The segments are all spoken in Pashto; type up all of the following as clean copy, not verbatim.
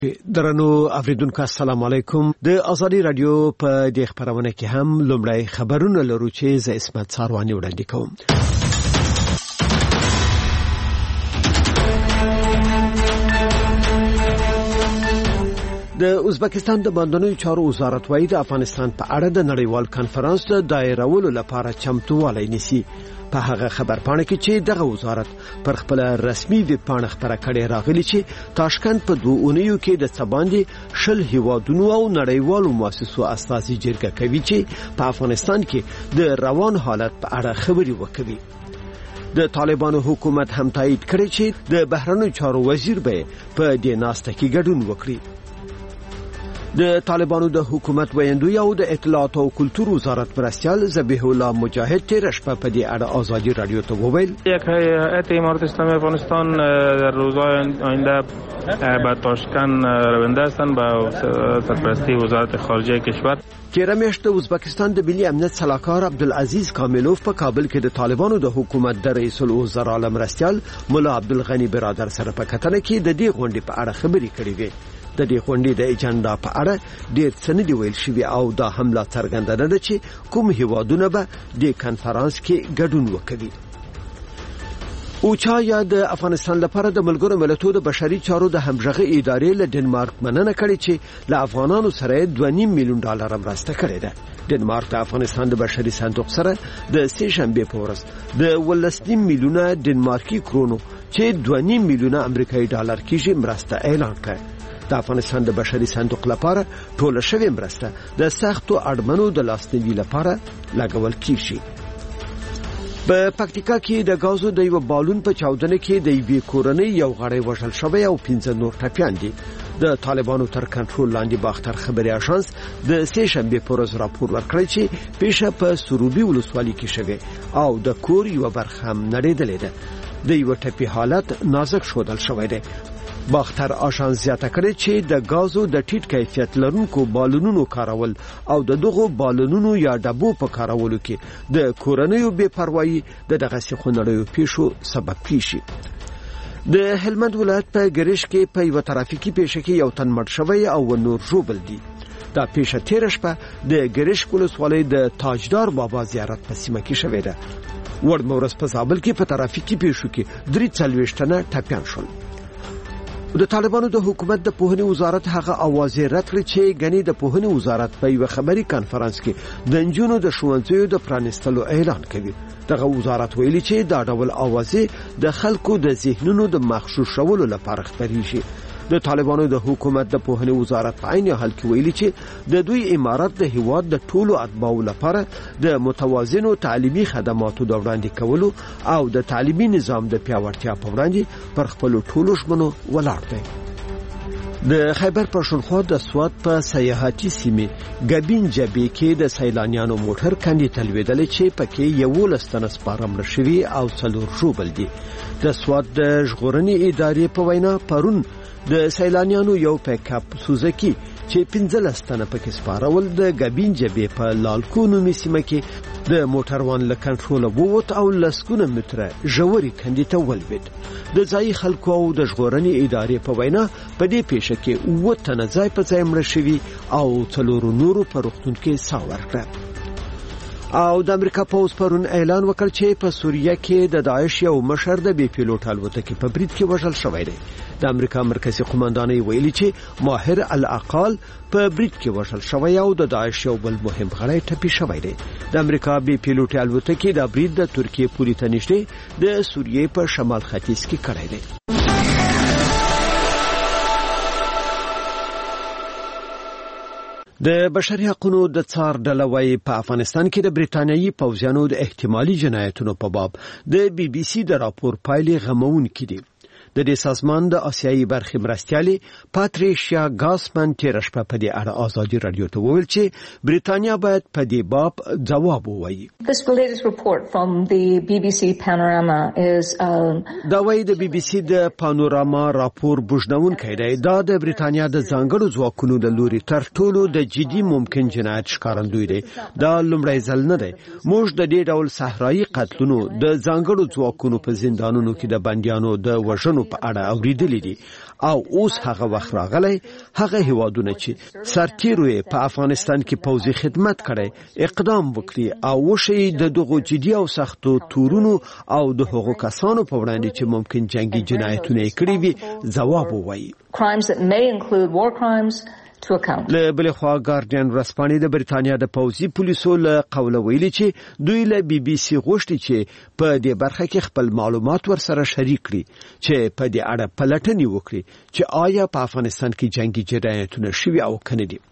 درنو اوریدونکو السلام علیکم د ازادي رادیو په دې خبرونه کې هم لومړی خبرونه لرو چې ز اسمت ساروانی وړاندې کوم. د ازبکستان د باندنیو چارو وزارت وايي د افغانستان په اړه د نړیوال کانفرنس د دایرولو لپاره چمتووالی نیسي. په هغه خبرپاڼه کې چې دغه وزارت پر خپل رسمي ویب پاڼه خبره کړې راغلي چې تاشکند په 2 اونیو کې د سباندې شل هیوادونو او نړیوالو مؤسسو استازي جرګه کوي چې په افغانستان کې د روان حالت په اړه خبري وکړي. د طالبانو حکومت هم تایید کړی چې د بهرنیو چارو وزیر به په دې ناسته کې ګډون وکړي. د طالبانو د حکومت ویندوی او د اطلاعات او کلتور وزارت مرستیال ذبیح الله مجاهد تیر شپه په دې اړه آزادی رادیو ته وویل یک هیئت امارت اسلامی افغانستان در روزهای آینده به تاشکند رونده هستند به سرپرستی وزارت خارجه کشور. تیر میاشت د ازبکستان د ملي امنیت سلاکار عبدالعزیز کاملوف په کابل کې د طالبانو د حکومت د رئیس الوزرا مرستیال مولا عبدالغنی برادر سره په کتنه کې د دې غونډې په اړه خبري کړې وې. د دې غونډې د اجنډا په اړه ډېر څه نه دی ویل شوی او دا حمله څرګنده ده چې کوم هیوادونه به د کانفرنس کې ګډون وکړي. اوچا یا د افغانستان لپاره د ملګرو ملتونو د بشري چارو د همغږي ادارې له ډنمارک مننه کړې چې له افغانانو سره $2.5 میلیون مرسته کړې ده. ډنمارک د افغانستان د بشري صندوق سره د سه شنبه په ورځ د 18 میلیونه ډنمارکي کرونو چې $2.5 میلیونه امریکایي ډالر کېږي مرسته اعلان کړه. د افغانستان د بشري صندوق لپاره ټول شوی مرسته د سختو اړمنو د لاسنیوي لپاره لګول کیږي. په پکتیکا کې د غازو د یو بالون په چاودنه کې د یوې کورنۍ یو غړی وژل شوی او 15 نور ټپیان دي. د طالبانو تر کنټرول لاندې باختر خبري اژانس د سه شنبه په ورځ راپور ورکړی چې پیښه په سروبي ولسوالۍ کې شوه او د کور یو برخه هم نړیدلې ده. د یو ټپي حالت نازک شودل شوی دی. باختر آشان زیاته کړی چې د غازو د ټیټ کیفیت لرونکو بالونونو کارول او د دغو بالونونو یا ډبو په کارولو کې د کورنیو بے پروايي د دغه سخونړیو پیښو سبب کیږي. د هلمند ولایت په ګریش کې په یو ترافیکي پیښه کې یو تن مړ شوی او نور ژوبل دي. دا پیښه تیر شپه د ګریش ولسوالۍ د تاجدار بابا زیارت په سیمه کې شوې ده. ورمورس په زابل کې په ترافیکي پیښو کې 43 تنه ټپیان شول. د طالبانو د حکومت د پوهنې وزارت هغه اوازې رد کړې چې غني د پوهنې وزارت په یو خبري کانفرنس کې د انجونو د ښوونځیو د پرانستلو اعلان کوي. دغه وزارت ویلي چې دا ډول اوازې د خلکو د ذهنونو د مخشوش شولو لپاره خبريږي. د طالبانو د حکومت د پوهنې وزارت په عین حال کې ویلي چې د دوی امارت د هیواد د ټولو اتباعو لپاره د متوازنو تعلیمي خدماتو د وړاندې کولو او د تعلیمي نظام د پیاوړتیا په وړاندې پر خپل ټولو ژمنو ولاړ دی. د خیبر پښتونخوا د سوات په سیاحتي سیمه ګبین جبې کې د سیلانیانو موټر کندې تلویدل چې پکې 11 تنه سپارم شوي او 4 ژوبل دي. د سوات د ژغورنې ادارې په وینا پرون د سیلانیانو یو پیکاپ سوزکی چې 15 تنه پکې سپارول د ګبین جبې په لالکونو میسیمه کې د موټروان له کنټرول ووت او لسکونه متره ژوري کندې ته ولوید. د ځای خلکو او د ژغورنې ادارې په وینا په دې پیښه کې 9 تنه ځای په ځای مړ شوي او 4 نورو په روغتون کې ساه ورکړه. او د امریکا پوز پرون اعلان وکړ چې په سوریه کې د داعش یو مشر د بي پیلوټ الوتکې په برید کې وژل شوی دی. د امریکا مرکزی قوماندانۍ ویلي چې ماهر الاقال په برید کې وژل شوی او د داعش یو بل مهم غړی ټپي شوی دی. د امریکا بي پیلوټ الوتکې د برید د ترکیه پوري ته نږدې د سوریه په شمال ختیځ کې کړی دی. د بشري حقوقو د څار ډله وايي په افغانستان کې د بریټانیایي پوځیانو د احتمالي جنایتونو په باب د BBC د راپور پایلې غموونکې دي. د دې سازمان د آسیایي برخې مرستیالي پاتریشیا ګاسمن تیر شپه په دې اړه آزادي رادیو ته وویل چې بریټانیا باید په دې باب ځواب ووایي. This latest report from the BBC Panorama is دا وايي د BBC د پانوراما راپور بوجنونکی دی. دا د بریټانیا د ځانګړو ځواکونو د لوري تر ټولو د جدي ممکن جنایت ښکارندوی دی. دا لومړی ځل نه دی. موږ د دې ډول صحرایي قتلونو د ځانګړو ځواکونو په زندانونو کې د بنديانو د وژنو افغانانو په اړه اوریدلې دي او اوس هغه وخت راغلی هغه هیوادونه چې سرتیرو په افغانستان کې پوځي خدمت کړي اقدام وکړي او وشي د دغو جدي او سختو تورونو او د هغو کسانو په وړاندې چې ممکن جنگي جنایتونه کړي وي ځواب ووایي. Crimes that may include war crimes to account. له بلې خوا ګارډین ورځپاڼې د بریتانیا د پوځي پولیسو له قوله ویلي چې دوی له بي بي سي غوښتي چې په دې برخه کې خپل معلومات ورسره شریک کړي چې په دې اړه پلټنې وکړي چې آیا په افغانستان کې جنگي جنایتونه شوي او کنه دي.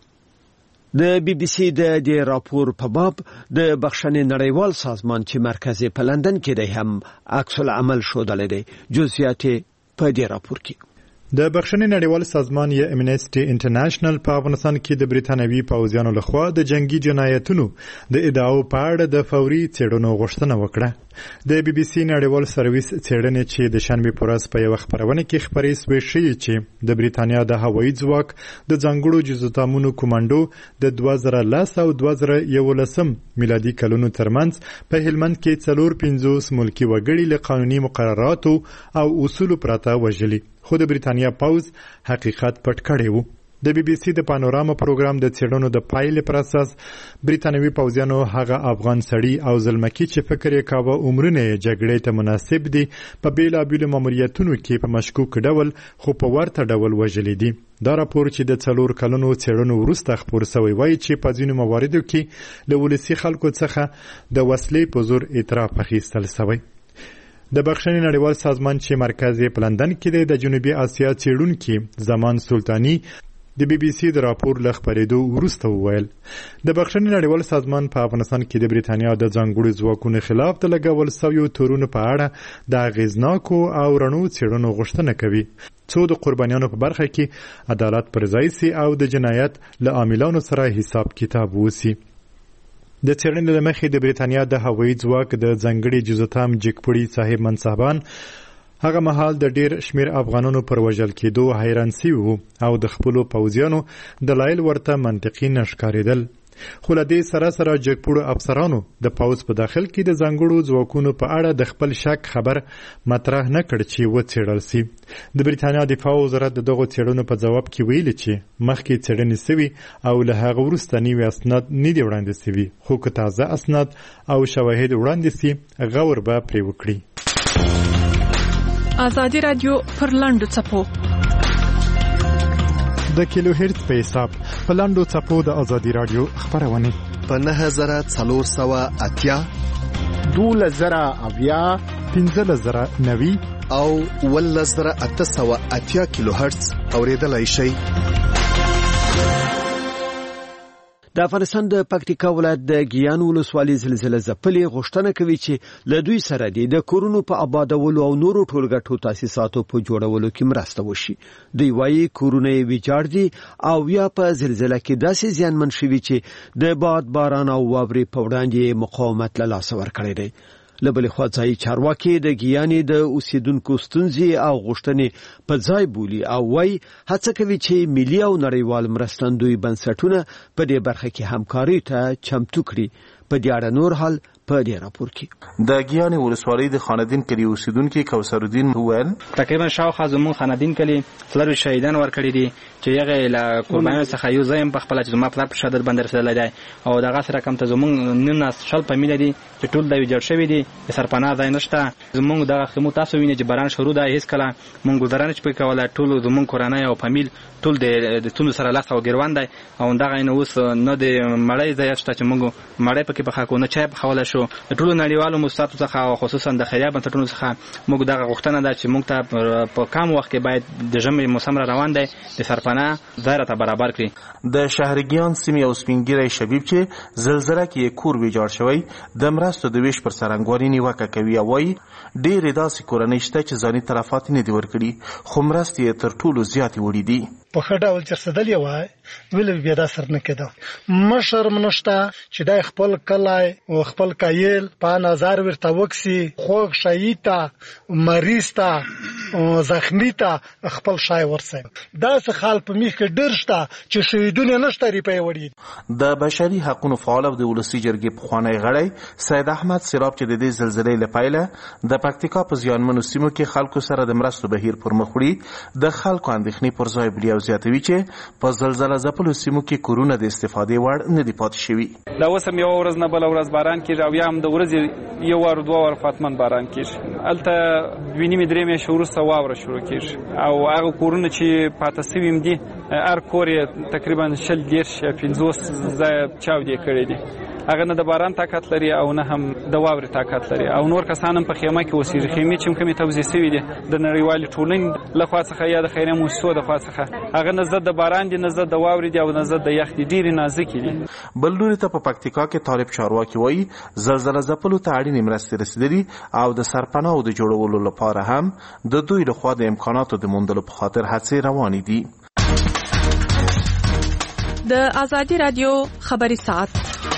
د بي بي سي د دې راپور په باب د بخښنې نړیوال سازمان چې مرکز په لندن کې دی هم عکس العمل ښودلی دی. جزئیات په دې راپور کې د بخښنې نړیوال سازمان یا امنیسټي انټرنیشنل په افغانستان کې د بریتانوي پوځیانو لخوا د جنگي جنایتونو د ادعاو په اړه د فوري څېړنو غوښتنه وکړه. د بي بي سي نړیوال سرویس څېړنې چې د شنبې په ورځ په یوه خپرونه کې خپرې شوې ښیي چې د بریتانیا د هوایي ځواک د ځانګړو جزوتامونو کمانډو د 2010 او 2011 میلادي کلونو ترمنځ په هلمند کې 450 ملکي وګړي له قانوني مقرراتو او اصولو پرته وژلي، خو د بریتانیا پوځ حقیقت پټ کړی و. د بي بي سي د پانوراما پروګرام د څېړنو د پایلې پر اساس بریتانوي پوځیانو هغه افغان سړي او زلمکي چې فکر یې کاوه عمرونه یې جګړې ته مناسب دي په بیلابیلو ماموریتونو کې په مشکوک ډول خو په ورته ډول وژلي دي. دا راپور چې د 4 کلونو څېړنو وروسته خپور شوی وایي چې په ځینو مواردو کې له ولسي خلکو څخه د وسلې په زور اعتراف اخیستل شوی. د بخښنې نړیوال سازمان چې مرکز یې په لندن کې دی د جنوبي اسیا څېړونکي زمان سلطاني د بي بي سي د راپور له خپرېدو وروسته وویل د بخښنې نړیوال سازمان په افغانستان کې د بریتانیا د ځانګړو ځواکونو خلاف د لګول شویو تورونو په اړه د اغېزناکو او رڼو څېړنو غوښتنه کوي څو د قربانیانو په برخه کې عدالت پر ځای سي او د جنایت له عاملانو سره حساب کتاب وسی. د څېړنې له مخې د بریتانیا د هوایي ځواک د ځانګړي جزوتام جګپړي صاحب منصبان هغه مهال د ډیر شمیر افغانانو پر وژل کېدو حیران شوي وو او د خپلو پوځیانو دلایل ورته منطقي نه ښکارېدل. خو له دې سره سره جګپړو افسرانو د پوځ په داخل کې د ځانګړو ځواکونو په اړه د خپل شک خبر مطرح نه کړ چې وڅېړل سي. د بریتانیا دفاع وزارت د دغو څېړنو په ځواب کې ویلي چې مخکې څېړنې سوي او له هغه وروسته نوي اسناد نه دي وړاندې سوي، خو که تازه اسناد او شواهد وړاندې سي غور به پرې وکړي. آزادی رادیو پر لاندو چپو د کیلو هرتز په حساب په لاندو چپو د آزادی رادیو خبرونه په 9480 12080 15090 او 11880 کیلو هرتز اوریدلای شئ. د افغانستان د پکتیکا ولایت د ګیان ولسوالۍ زلزلې ځپلې غوښتنه کوي چې له دوی سره د کورونو په آبادولو او نورو ټولګټو تاسیساتو په جوړولو کې مرسته وشي. دوی وايي کورونه یې ویجاړ دي او یا په زلزلې کې داسې زیانمن شوي چې د باد باران او واورې په وړاندې مقاومت له لاسه ورکړی دی. له بلې خوا ځایي چارواکي د ګیانې د اوسیدونکو ستونزې او غوښتنې په ځای بولي او وايي هڅه کوي چې ملي او نړیوال مرستندوی بنسټونه په دې برخه کې همکاري ته چمتو کړي. په دې اړه نور حال په دې راپور کې د ګیانې ولسوالۍ د خاندین کلی اوسیدونکو کوثر الدین وویل تقریبا شاوخوا زموږ خاندین کلی فلر شهیدان ورکړي دي چې هغه له قربانیانو څخه یو ځای په خپل چې زما پلار په شهادت باندې رسېدلی دی او دغه سره کم ته زموږ نن شل په میله دي چې ټول د ویجاړ شوي دي د سرپناه ځای نشته. زموږ دغه خیمو تاسو وینئ چې باران شروع ده هېڅ کله مونږ ګزاره نشو کولی. ټول زموږ کورنۍ او فامیل ټول د ستونزو سره لاس او ګریوان دی او دغه نه اوس نه د مړۍ ځای شته چې مونږ مړۍ پکې پخه کړو نه چای پخولی شو. د ټولو نړیوالو مؤسساتو څخه او خصوصا د خیریه بنسټونو څخه موږ دغه غوښتنه ده چې موږ ته په کم وخت کې باید د ژمي موسم را روان دی د سرپناه ځای راته برابر کړي. د شهرګیان سیمې او سپینګیری شبیب چې زلزله کې کور ویجاړ شوی د مرستو د ویش پر څرنګوالي نیوکه کوي او وایي ډېرې داسې کورنۍ شته چې ځاني طرفات نه دي ورکړي خو مرستې یې تر ټولو زیاتې وړي دي. په ښه ډول چرسدلې وای ولې بیا دا سر نه کېده مشر منشته چې دا خپل کلای او خپل کایل په نظر ورته وکسي خوږ شایته مریض ته زخمی ته خپل شای ورسي دا څه خال په میخ کې ډیر شته چې شهیدونه نشته ریپې وړي د بشري حقوقو فعال او د ولسی جرګې پخوانی غړی سید احمد سیراب چې د دې زلزلې لپاره د پکتیکا په زیانمنو سیمو کې خلکو سره د مرستو بهیر پر مخ وړي د خلکو اندېښنې پر ځای بلی او زیاتوي چې په زلزلہ ځپلو سیمو کې کورونه د استفادې وړ نه دي پاتې شوي دا اوس هم یو ورځ نه بل ورځ باران کېږي او یا هم د ورځې یو وار دوه وار فاتمن باران کېږي هلته دوه نیمې درې میاشتې وروسته واوره شروع کېږي او هغه کورونه چې پاته سوي هم دي هر کور یې تقریبا 40 یا 50 ځایه چاودې کړي دي هغه نه د باران طاقت لري او نه هم د واورې طاقت لري او نور کسان هم په خیمه کې اوسېږي خیمې چې کومې توزیع شوي دي د نړیوالې ټولنې لخوا څخه یا د خیریه مؤسسو د خوا څخه هغه نه ضد د باران دي نه ضد د واورې دي او نه ضد د یخ دي ډېرې نازکې دي بل لوري ته په پکتیکا کې طالب چارواکي وایي زلزله ځپلو ته اړینې مرستې رسېدلي او د سرپناهو د جوړولو لپاره هم د دوی لخوا د امکاناتو د موندلو په خاطر هڅې روانې دي. د آزادي رادیو خبري ساعت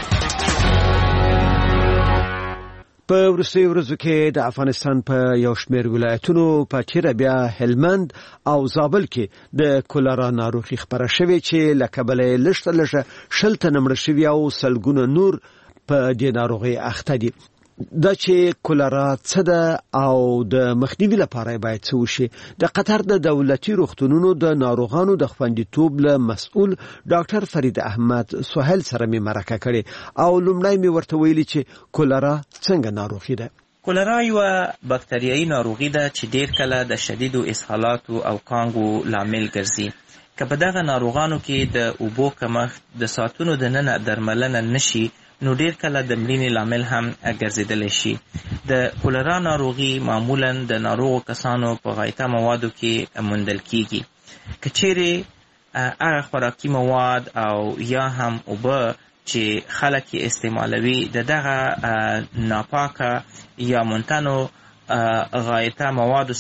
په وروستیو ورځو کې د افغانستان په یو شمېر ولایتونو په تیره بیا هلمند او زابل کې د کولرا ناروغي خپره شوې چې له کبله یې لږ 100 تنه مړه شوي او سلګونه نور په دې ناروغۍ اخته دي. دا چې کولرا څه ده او د مخنیوي لپاره باید څه وشي د قطر د دولتي روغتونونو د ناروغانو د خوندیتوب له مسؤل ډاکټر فرید احمد سهیل سره می مرکه کړي او لومړی می ورته ویلي چې کولرا څنګه ناروغي ده. کولرا یو باکتریایي ناروغي ده چې ډیر کله د شدیدو اسهالاتو او کانګو لامل ګرځي. که په دغه ناروغانو کې د اوبو کمښت د ساعتونو دننه درملنه نشي نو ډیر کله د مړینې لامل هم ګرځیدلی شي. د کولرا ناروغي معمولا د ناروغو کسانو په غایطه موادو کې موندل کیږي. که چیرې هغه خوراکي مواد او یا هم اوبه چې خلک یې استعمالوي د دغه ناپاکه یا منتنو غایطه موادو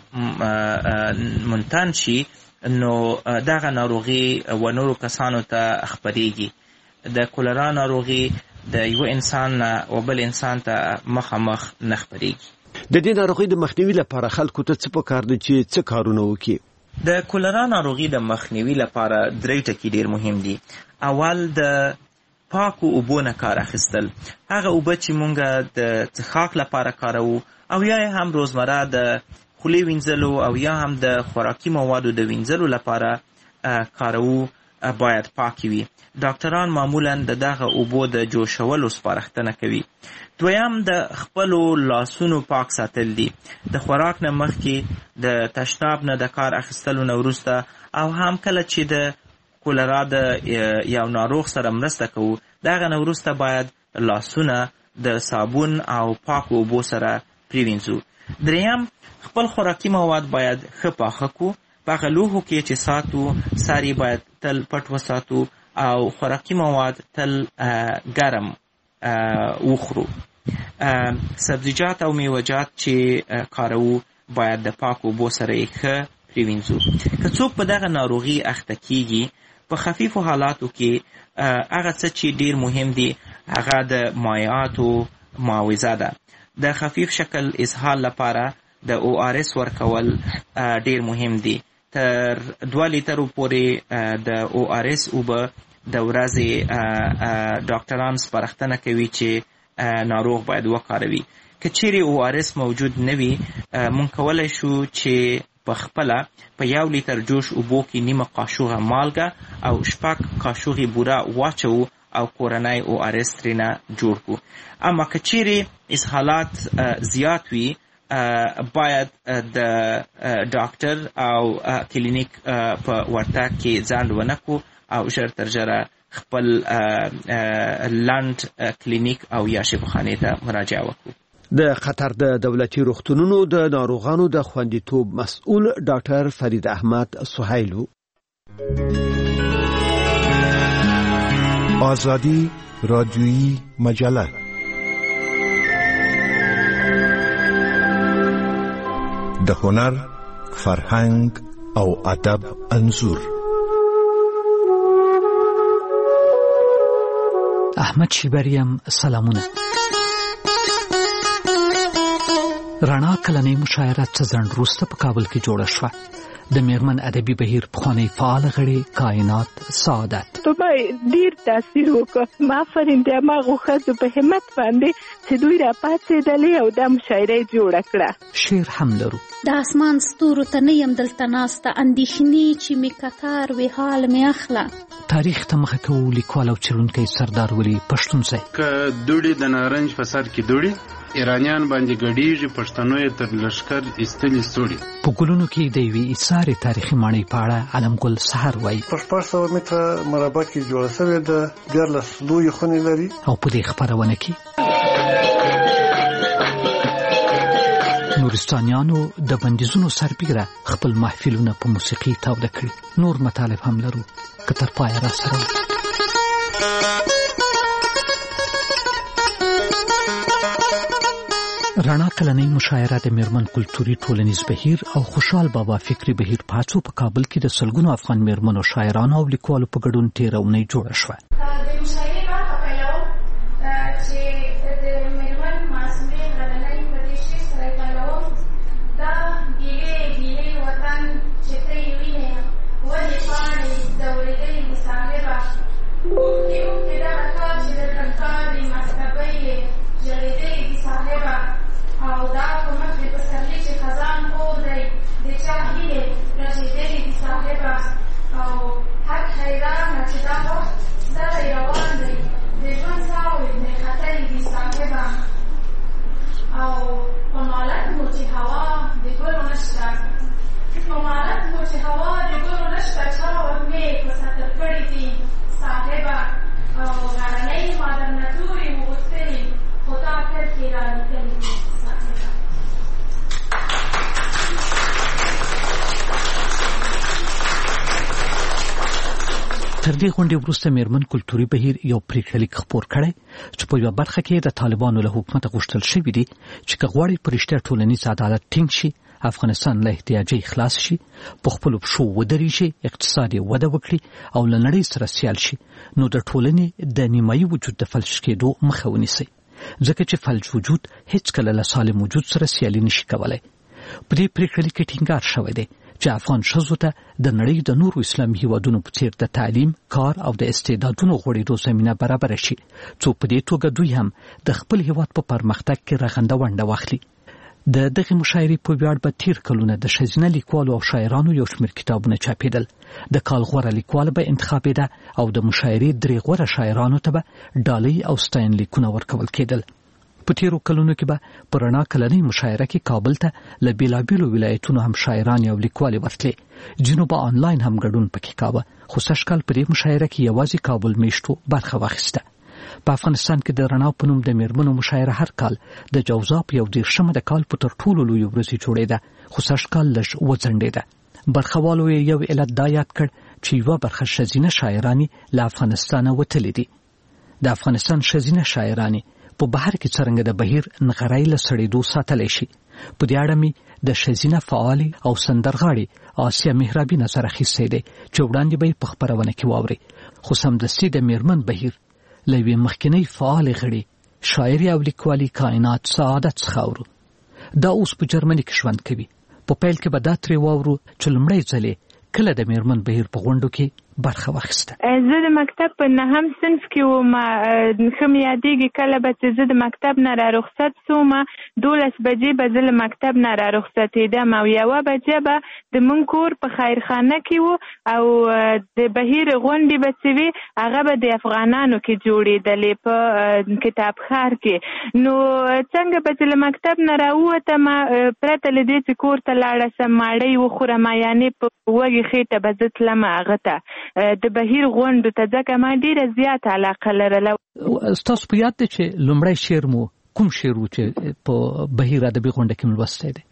سره منتن شي نو دغه ناروغي و نورو کسانو ته خپریږي. د کولرا ناروغي د یو انسان او بل انسان ته مخامخ نه خپریږي. د دې ناروغي د مخنیوي لپاره خلکو ته څه پکار دي چې څه کارونه وکړي؟ د کولرا ناروغي د مخنیوي لپاره درې ټکي ډیر مهم دي. اول د پاکو اوبو نه کار اخیستل، هغه اوبه چې مونږ د څښاک لپاره کاروو او یا هم روزمره د خولې وینځلو او یا هم د خوراکي موادو د وینځلو لپاره کاروو باید پاکي وي. ډاکټران معمولا د دغه اوبو د جوشولو سپارښتنه کوي. دویم د خپلو لاسونو پاک ساتل دي. د خوراک نه مخکې د تشناب نه د کار اخیستلو نه وروسته او هم کله چې د کولرا د یو ناروغ سره مرسته کوو دغه نه وروسته باید لاسونه د صابون او پاکو اوبو سره پریوینځو. دریم خپل خوراکي مواد باید ښه پاخه کړو. په هغه لوښو کې چې ساتو ساري باید تل پټ وساتو او خوراکي مواد تل ګرم وخورو. سبزیجات او میوه‌جات چې کاروو باید د پاکو اوبو سره یې ښه پریوینځو. که څوک په دغه ناروغي اخته کیږي په خفیفو حالاتو کې هغه څه چې ډیر مهم دي هغه د مایعاتو معاوضه ده. د خفیف شکل اسهال لپاره د ORS ورکول ډیر مهم دي. تر 2 لیترو پورې د ORS اوبه د ورځې ډاکټران سپارښتنه کوي چې ناروغ باید وکاروي. که چیرې ORS موجود نه وي مونږ کولی شو چې په خپله په 1 لیتر جوش اوبو کې نیمه قاشوغه مالګه او 6 قاشوغې بوره واچو او کورنۍ ORS ترېنه جوړ کړو. اما که چیرې اسهالات زیات وي باید د ډاکټر او کلینیک په ورتګ کې ځنډ ونه کړو او ژر تر ژره خپل لنډ کلینیک او یا شفاخانې ته مراجعه وکړو. د قطر د دولتي روغتونونو د ناروغانو د خوندیتوب مسؤل ډاکټر فرید احمد سهیل. آزادی رادیویی مجله د هنر، فرهنګ او ادب انځور. احمد شیبریم سلامونه. رڼا کلنۍ مشاعره څه ځنډ وروسته په کابل کې جوړه شوه. د میرمن ادبي بهیر پخوانی فعال غړي کائنات سعادت په ما ډیر تاثیر وکړ. ما فرین د هغو ښځو په همت باندې چې دوی راپاڅېدلې او دا مشاعره یې جوړه کړه. شعر هم لرو. د اسمان ستورو ته نه یم دلته ناسته، اندېښنې چې مې کتار وې حال مې اخله. تاریخ ته مخه کوو لیکوال او څېړونکی سردار ولی پښتونزی. که دوړې د نارنج په سر کې دوړې ایرانیان باندې ګډیږي، پښتنو یې تر لښکر ایستلې سوړي. په ګلونو کې د یوې ایثارې تاریخي ماڼۍ په اړه علمګل سحر وایي. په 600 متره مربع کې جوړه شوې ده، 14 لویې خونې لري. او په دې خپرونه کې نورستانیانو د بندیزونو سربیره خپل محفلونه په موسیقي تاوده کړي. نور مطالب هم لرو که تر پایه را سره رڼا کلنۍ مشاعره د میرمن کلتوري ټولنیز بهیر او خوشحال بابا فکري بهیر په هڅو په کابل کې د سلګونو افغان میرمنو شاعرانو او لیکوالو په ګډون تېره اونۍ جوړه شوه. تر دې غونډې وروسته میرمن کلتوري بهیر یو پریکړه لیک خپور کړی چې په یوه برخه کې د طالبانو له حکومته غوښتل شوي دي چې که غواړي په رښتیا ټولنیز عدالت ټینګ شي، افغانستان له احتیاجۍ خلاص شي، په خپلو پښو ودرېږي، اقتصاد یې وده وکړي او له نړۍ سره سیال شي، نو د ټولنې د نیمایي وجود د فلج کېدو مخه ونیسي، ځکه چې فلج وجود هیڅکله له سالم وجود سره سیالي نشي کولی. په دې پریکړه لیک کې ټینګار شوی دی چې افغان ښځو ته د نړۍ د نورو اسلامي هیوادونو په څیر د تعلیم، کار او د استعدادونو غوړېدو زمینه برابره شي، څو په دې توګه دوی هم د خپل هیواد په پرمختګ کې رغنده ونډه واخلي. د دغې مشاعرې په ویاړ به تیر کلونه د ښځینه لیکوالو او شاعرانو یو شمېر کتابونه چاپېدل. د کال غوره لیکوال به انتخابېده او د مشاعرې 3 غوره شاعرانو ته به ډالۍ او ستاینلیکونه ورکول کېدل. په تیرو کلونو کې به په رڼا کلنۍ مشاعره کې کابل ته له بېلابېلو ولایتونو هم شاعران او لیکوالې ورتلې. ځینو به آنلاین هم ګډون پکې کاوه، خو سږکال په دې مشاعره کې یوازې کابل میشتو برخه واخیسته. په افغانستان کې د رڼا په نوم د میرمنو مشاعره هر کال د جوزا په 21 د کال په تر ټولو لویو ورځې جوړېده، خو سږکال لږ وځنډېده. برخوالو یې یو علت دا یاد کړ چې یوه برخه ښځینه شاعرانې له افغانستانه وتلې دي. د افغانستان ښځینه شاعرانې په بهر کې څرنګه د بهیر نغرۍ له سړېدو ساتلی شي. په دې اړه مې د ښځینه فعالې او سندرغاړې آسیا مهرابي نظر اخیستی دی چې وړاندې به یې په خپرونه کې واورئ. خو سمدستي د میرمن بهیر له یوې مخکینۍ فعالې غړي شاعري او لیکوالي کائنات سعادت څخه اورو. دا اوس په جرمني کې ژوند کوي. په پیل کې به دا ترې واورو چې لومړی ځلې کله د میرمن بهیر په غونډو کې برخه واخیسته. زه د مکتب په 9م صنف کې وم. ښه مې یادېږي کله به چې زه د مکتب نه را رخصت سوم، 12 بجې به زه له مکتب نه را رخصتېدم او 1 بجې به د مونږ کور په خیرخانه کې و او د بهیر غونډې به چې وي هغه به د افغانانو کې جوړېدلې په کتابخار کې. نو څنګه به چې له مکتب نه راووتم، پرته له دې چې کور ته لاړه سم ماړۍ وخورم، یعنې په وږې خېټه به زه تلم هغه ته د بهیر غونډو ته، ځکه ما ډېره زیاته علاقه لرله. ستاسو په یاد دی چې لومړی شعر مو کوم شعر و چې په بهیر ادبي غونډه کې مو لوستی دی؟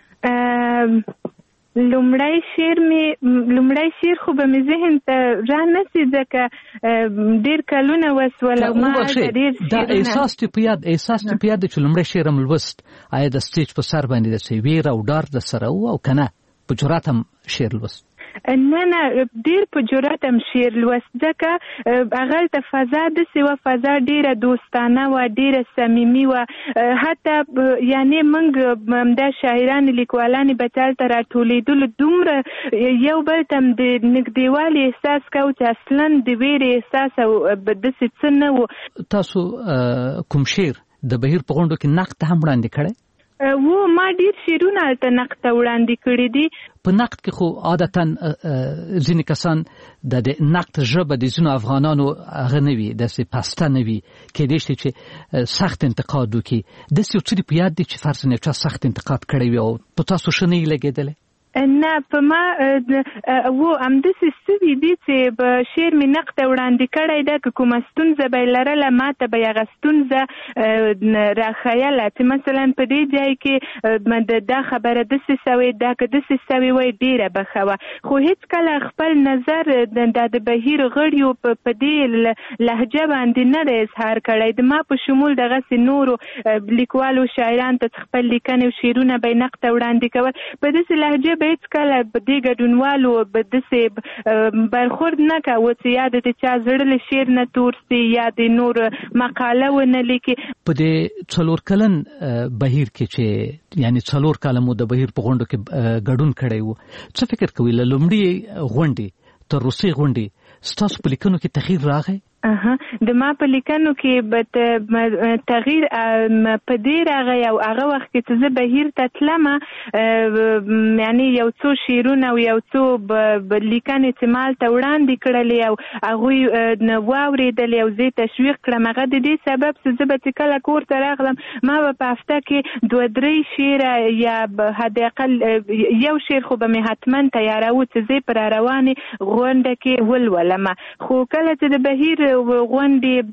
لومړی شعر خو به مې ذهن ته را نسي، ځکه ډېر کلونه وسول او ما ډېر دا احساس ته په یاد دی چې لومړی شعر هم لوست؟ آیا د سټیج په سر باندې د څه ویر او ډار د سره و او که نه په جرات هم شعر لوست؟ نه ډیر په جرأت هم شعر لوست ځکه هغلته فضا داسې وه، فضا ډیره دوستانه وه، ډیره صمیمي وه. حتی یعنې موږ همدا شاعران لیکوالانې به هلته راټولېدلو، دومره یو بل ته هم د نږدېوالي احساس کوو چې اصلا د ویرې احساس او داسې څه نه و. تاسو کوم شعر د بهیر په غونډو کې نقد هم وړاندې کړی؟ ما ډیر شعرونه هلته نقد ته وړاندې کړي دي. په نقد کې خو عادتا ځینې کسان د نقد ژبه د ځینو افغانانو هغه نه وي، داسې پسته نه وي، کېدای شي چې سخت انتقاد وکړي. داسې یو څه دې په یاد دي چې فرض نه چا سخت انتقاد کړی وي او په تاسو ښه نه یې لګېدلی؟ نه، په ما همداسې څه دي چې په شعر مې نقد ته وړاندې کړی ده، که کومه ستونزه به یې لرله ما ته به یې هغه ستونزه راښیله چې مثلا په دې ځای کې دا خبره داسې سوې، دا که داسې سوې وای ډېره به ښه وه. خو هېڅکله خپل نظر د بهیر غړیو په دې لهجه باندې نه دی اظهار کړی. د ما په شمول دغسې نورو لیکوالو شاعرانو ته خپل لیکنې او شعرونه به یې نقد ته وړاندې کول. په داسې لهجه به هېڅکله په دې ګډونوالو به داسې برخورد نه کوو چې یا د چا زړه له شعر نه تور سي یا د نور مقاله ونه لیکي. په دې 4 کلن بهیر کې چې یعنی 4 کاله مو د بهیر په غونډو کې ګډون کړی وو، څه فکر کوئ له لومړۍ غونډې تر وروستۍ غونډې ستاسو په لیکنو کې تغییر راغی؟ د ما په لیکنو کې به تغییر په دې راغی او هغه وخت کې چې زه بهیر ته تلمه، یعنې یو څو شعرونه او یو څو لیکنې چې ما هلته وړاندې کړلې او هغوی واورېدلې او زه یې تشویق کړم. هغه د دې سبب چې زه به چې کله کور ته راغلم ما به په هفته کې 2-3 شعره یا حداقل یو شعر خو به مې حتما تیاروو چې زه په راروانې غونډه کې ولولم. خو کله چې د بهیر غونډې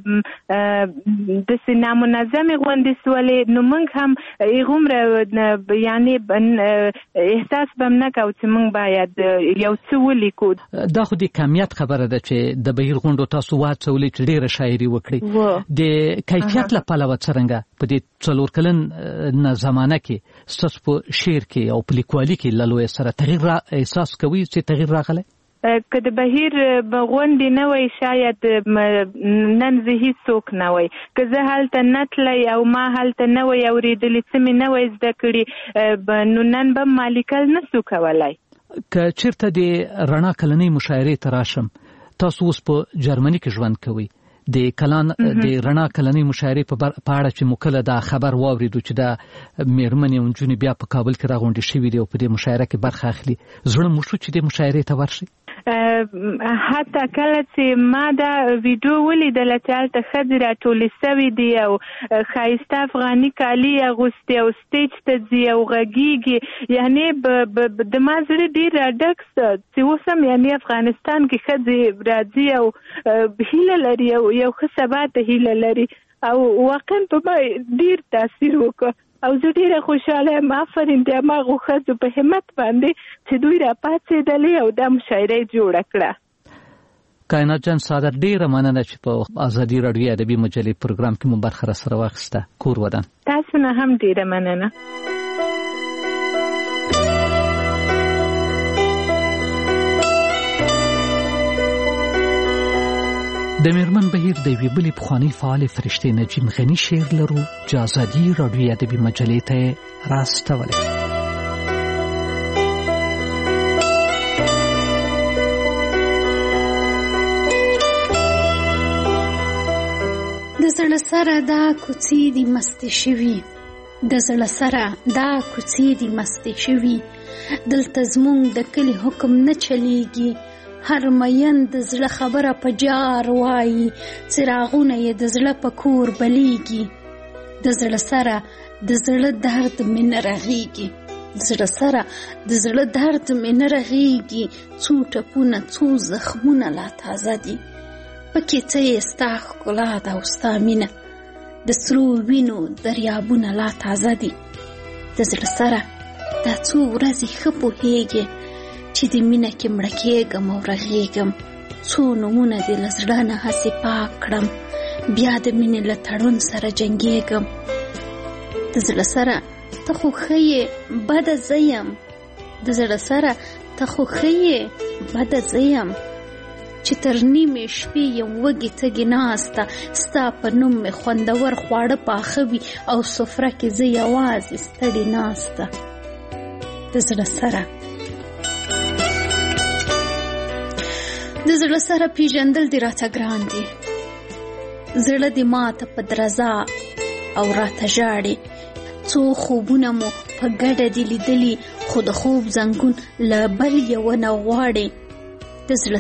داسې نامنظمې غونډې سولې، نو موږ هم هغومره یعنې احساس به هم نه کوو چې موږ باید یو څه ولیکو. دا خو د کمیت خبره ده چې د بهیر غونډو تاسو وهڅولې چې ډېره شاعري وکړئ. د کیفیت له پلوه څرنګه په دې 4 کلن زمانه کې ستاسو په شعر کې او په لیکوالي کې له لویه سره تغییر احساس کوئ چې تغییر راغلی؟ که د بهیر غونډې نه وای شاید نن زه هېڅوک نه وای. که زه هلته نه تللی او ما هلته نه وای اورېدلې، څه مې نه وای زده کړي، نو نن به ما لیکل نه سو کولی. که چېرته د رڼا کلنۍ مشاعرې ته راشم، تاسو اوس په جرمني کې ژوند کوئ، د رڼا کلنۍ مشاعرې په اړه چې مو کله دا خبر واورېدو چې دا مېرمنې او نجونې بیا په کابل کې راغونډې شوي دي او په دې مشاعره کې برخه اخلي، زړه مو شو چې دې مشاعرې ته ورشئ؟ حتی کله چې ما دا ویډیو ولیدله چې هلته ښځې راټولې سوي دي او ښایسته افغاني کالي اغوستې او سټیج ته ځي او غږیږي، یعنې د ما زړه ډېر راډک سه چې اوس هم یعنې افغانستان کې ښځې راځي او هیله لري او یو ښه سبا ته هیله لري او واقعا په ما ډېر تاثیر وکړ او زه ډېره خوشحاله یم. آفرین د هماغو ښځو په همت باندې چې دوی راپاڅېدلې او دا مشاعره یې جوړه کړه. کائنات جان صادر، ډېره مننه چې په ازادي راډیو ادبي مجلې پروګرام کې مو برخه راسره واخیسته. کور ودان. تاسو نه هم ډېره مننه. د میرمن بهیر د یوې بلې پخوانۍ فعالې فرشتې نجیم غني شعر لرو چې ازادي راډیو ادبي مجلې ته راستولی. د زړه سره دا کوڅې دي مستې شوي، د زړه سره دا کوڅې دي مستې شوي، دلته زمونږ د کلي حکم نه چلیږي، هر مین د زړه خبره په جار وایي، څراغونه یې د زړه په کور بلیږي، د زړه سره د زړه درد مې نه رغیږي، د زړه سره د زړه درد مې نه رغیږي، څو ټپونه څو زخمونه لا تازه دي، پکې څه یې ستا ښکلا ده او ستا مینه، د سرو وینو دریابونه لا تازه دي، د زړه سره دا څو ورځې ښه پوهیږي چې د مینه کې مړه کېږم او رغېږم، څو نومونه دې له زړه نه هسې پاک کړم، بیا د مینې له تړون سره جنګېږم، د زړه سره ته خو ښه یې بده زه یم، د زړه سره ته خو ښه بده زه یم چې تر نیمې شپې یم وږې تږې ناسته ستا په نوم مې خوندور خواړه پاخه وي او سفره کې زه یوازې ستړې ناسته د زړه سره د زړه سره پیژندل دې راته ګران دي زړه دې ماته په درزا او راته ژاړي څو خوبونه مو په ګډه دي لیدلي خو د خوب زنګون له بل یوه نه غواړي د زړه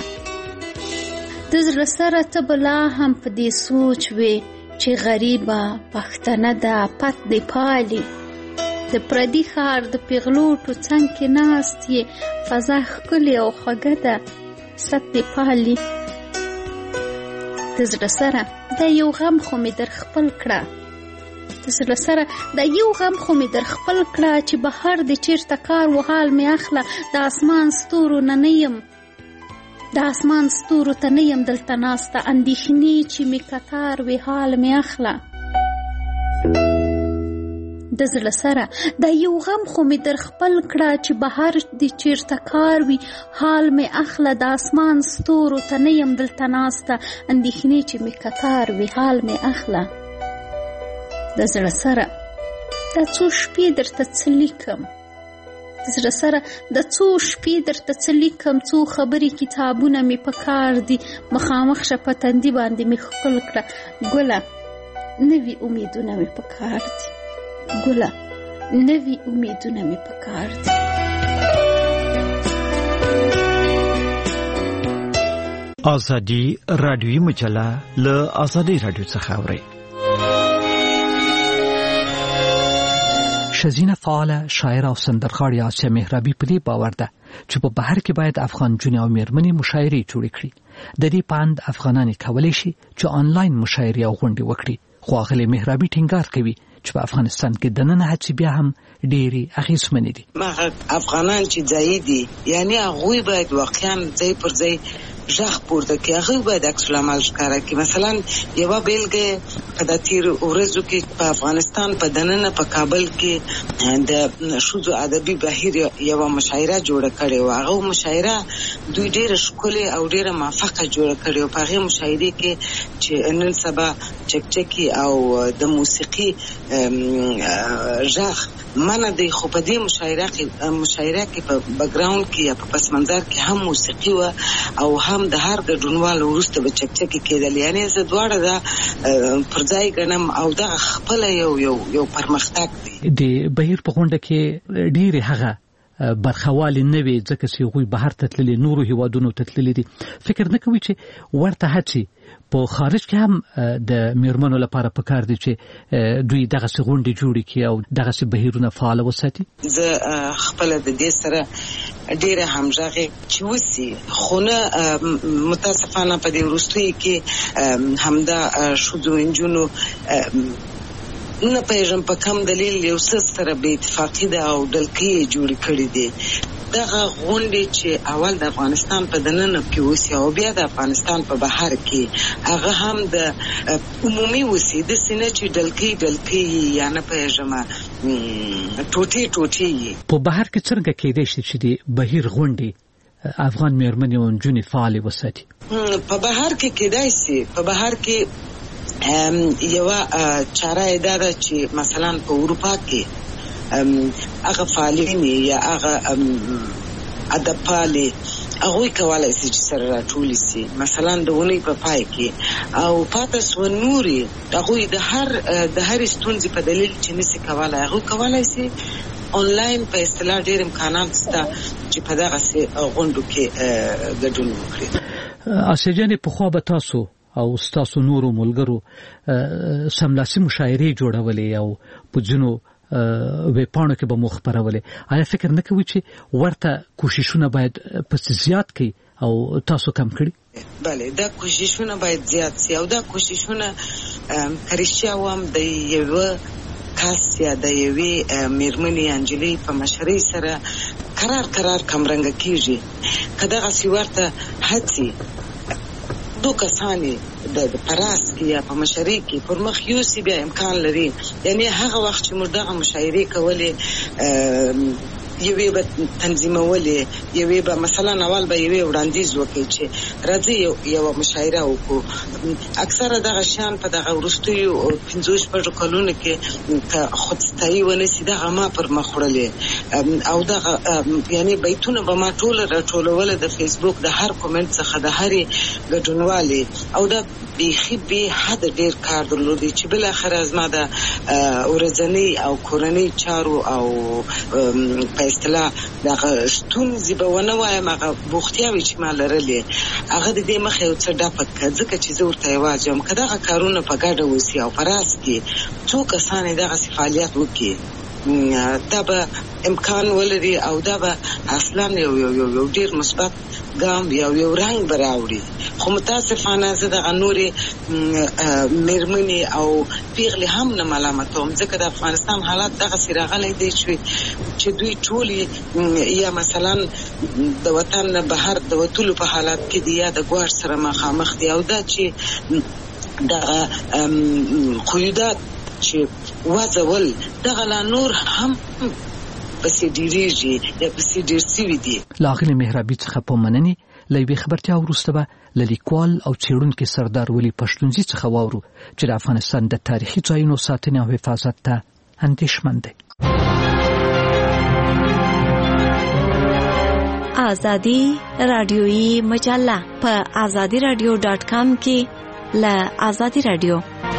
سره ته به لا هم په دې سوچ وې چې غریبه پښتنه ده پت دې پالي د پردي ښار د پیغلوټو څنګ کې ناست یې فضا ښکلې او خوږه ده ست دې پالي د زړه سره دا یو غم خو مې در خپل کړه چې بهر دې چیرته کار و حال مې اخله د اسمان ستورو ته نه یم دلته ناسته اندېښنې چې مې کتار وې حال مې اخله د زړه سره دا یو غم خو مې در خپل کړه چې بهر دې چیرته کار وي حال مې اخله د اسمان ستورو ته نه یم دلته ناسته اندېښنې چې مې کتار وې حال مې اخله د زړه سره دا څو شپې درته څه لیکم څو خبرې کتابونه مې په کار دي مخامخ شه په تندي باندې مې ښکل کړه ګله نوي امیدونه مې په کار دي آزادی رادیویی مجله له آزادی رادیو څخه اورئ. ښځینه فعاله شاعره او سندرغاړې آسیه مهرابي په دې باور ده چې په بهر کې باید افغان جونې او میرمنې مشاعرې جوړې کړي. د دې پاند افغانان کولی شي چې آنلاین مشاعرې او غونډې وکړي. خو هغه مهرابي ټینګار کوي چې په افغانستان کې دننه هڅې بیا هم ډېرې اغېزمنې دي. افغانان چې ځایي دي یعنی هغوی باید واقعا ځای پر ځای ژغ پورته کړي، هغوی باید عکس العمل ښکاره کړي. مثلا یوه بیلګه په د تېرو ورځو کې په افغانستان په دننه په کابل کې د ښځو ادبي بهیر یوه مشاعره جوړه کړې وه. هغه مشاعره دوی ډېره ښکلې او ډېره موفقه جوړه کړې وه. په هغې مشاعرې کې چې نن سبا چکچکي او د موسیقي ژغ منه دی، خو په دې مشاعره کې په بګراوند کې یا په پس منظر کې هم موسیقي وه او هم د هر ګډونوال وروسته به چکچکي کېدل. یعنې زه دواړه دا پر ځای ګڼم او دغه خپله یو پرمختګ دی. د بهیر په غونډه کې ډېرې هغه برخوالې نه وي ځکه چې هغوی بهر ته تللي نورو هیوادونو ته تللي دي. فکر نه کوي چې ورته هڅې په خارج کې هم د میرمنو لپاره پکار دي چې دوی دغسې غونډې جوړې کړي او دغسې بهیرونه فعاله وساتي؟ زه خپله د دې سره ډېره همغږې چې وسي، خو نه متاسفانه په دې وروستیو کې همدا ښځو نجونو نه پېژم په کم دلیل یو څه سره بې اتفاقي ده او ډلکۍ جوړې کړي دي. دغه غونډې چې اول د افغانستان په دننه کې وسي او بیا د افغانستان په بهر کې هغه هم د عمومي وسي، داسې نه چې ډلکۍ یا نه پېژم ټوټې په بهر کې څرنګه کېدای شي چې د بهیر غونډې افغان میرمنې او نجونې فعالې وساتي؟ په بهر کې کېدای شي. په بهر کې یوه چاره دا ده چې مثلا په اروپا کې هغه فعالین یا هغه ادبپالې هغوی کولی شي چې سره راټولې شي، مثلا د اونۍ په پای کې او پاته سوه نورې هغوی د هرې ستونزې په دلیل چې نشي کولی هغوی کولی شي آنلاین په اصطلاح ډېر امکانات شته چې په دغسې غونډو کې ګډون وکړي. آسیه جانې پخوا به تاسو او ستاسو نورو ملګرو سملاسي مشاعرې جوړولې او په ځینو ویبپاڼو کې به مو خپرولې. آیا فکر نه کوئ چې ورته کوششونه باید پسې زیات کړي او تاسو کم کړي؟ بله، دا کوششونه باید زیات شي او دا کوششونه که رښتیا ووایم د یوه کس یا د یوې میرمنې انجلۍ په مشرۍ سره کرار کمرنګه کېږي. که دغسې ورته هڅې دو کسانی د پراس کې یا په مشاعرې کې پر مخ یوسي بیا امکان لري. یعنی هغه وخت چې موږ دغه مشاعرې کولې یوې به تنظیمولې، یوې به مثلا اول به یوې وړاندیز وکړي چې راځي یو مشاعره وکړو. اکثره دغه شیان په دغه وروستیو 15 کلونو کې خودستایي ونیسي دغه ما پر مخ وړلې، او دغه یعنی بیتونه به ما ټولول د فیسبوک د هر کومنټ څخه د هرې ګډونوالې، او دا بیخي به حد ډیر کار درلودي چې بل اخر زما د ورځنی او کورنۍ چارو او په اصطلاح دغه ستونزې به ونه وایم، هغه بوختیاوې چې ما لرلې هغه د دې مخې یو څه ډپه کړه، ځکه چې زه ورته یوازې یم. که دغه کارونه په ګډه وسي او په راز کې څو کسان یې دغسې فعالیت وکړي، دا به امکان ولري او دا به اصلا یو ډیر مثبت ګام یو رنګ به راوړي. خو متاسفانه زه دغه نورې مېرمنې او پیغلې هم نه ملامتوم، ځکه د افغانستان حالات دغسې راغلی دی چې دوی ټولې یا مثلا د وطن نه بهر د وتلو په حالات کې دي یا د ګواښ سره مخامخ دي، او دا چې دغه قیودات چې وځول دغه لا نور هم پسې ډیریږي یا پسې ډیر سوي دي. لاغلي مهرابي څخه په مننې لوي خبرتیا وروسته به لیکوال او څېړونکي سردار ولی پښتونزي څخه واورو چې د افغانستان د تاریخي ځایونو ساتنې او حفاظت ته اندېښمن دی. آزادی رادیویی مجله په azadiradio.com کې له آزادی رادیو.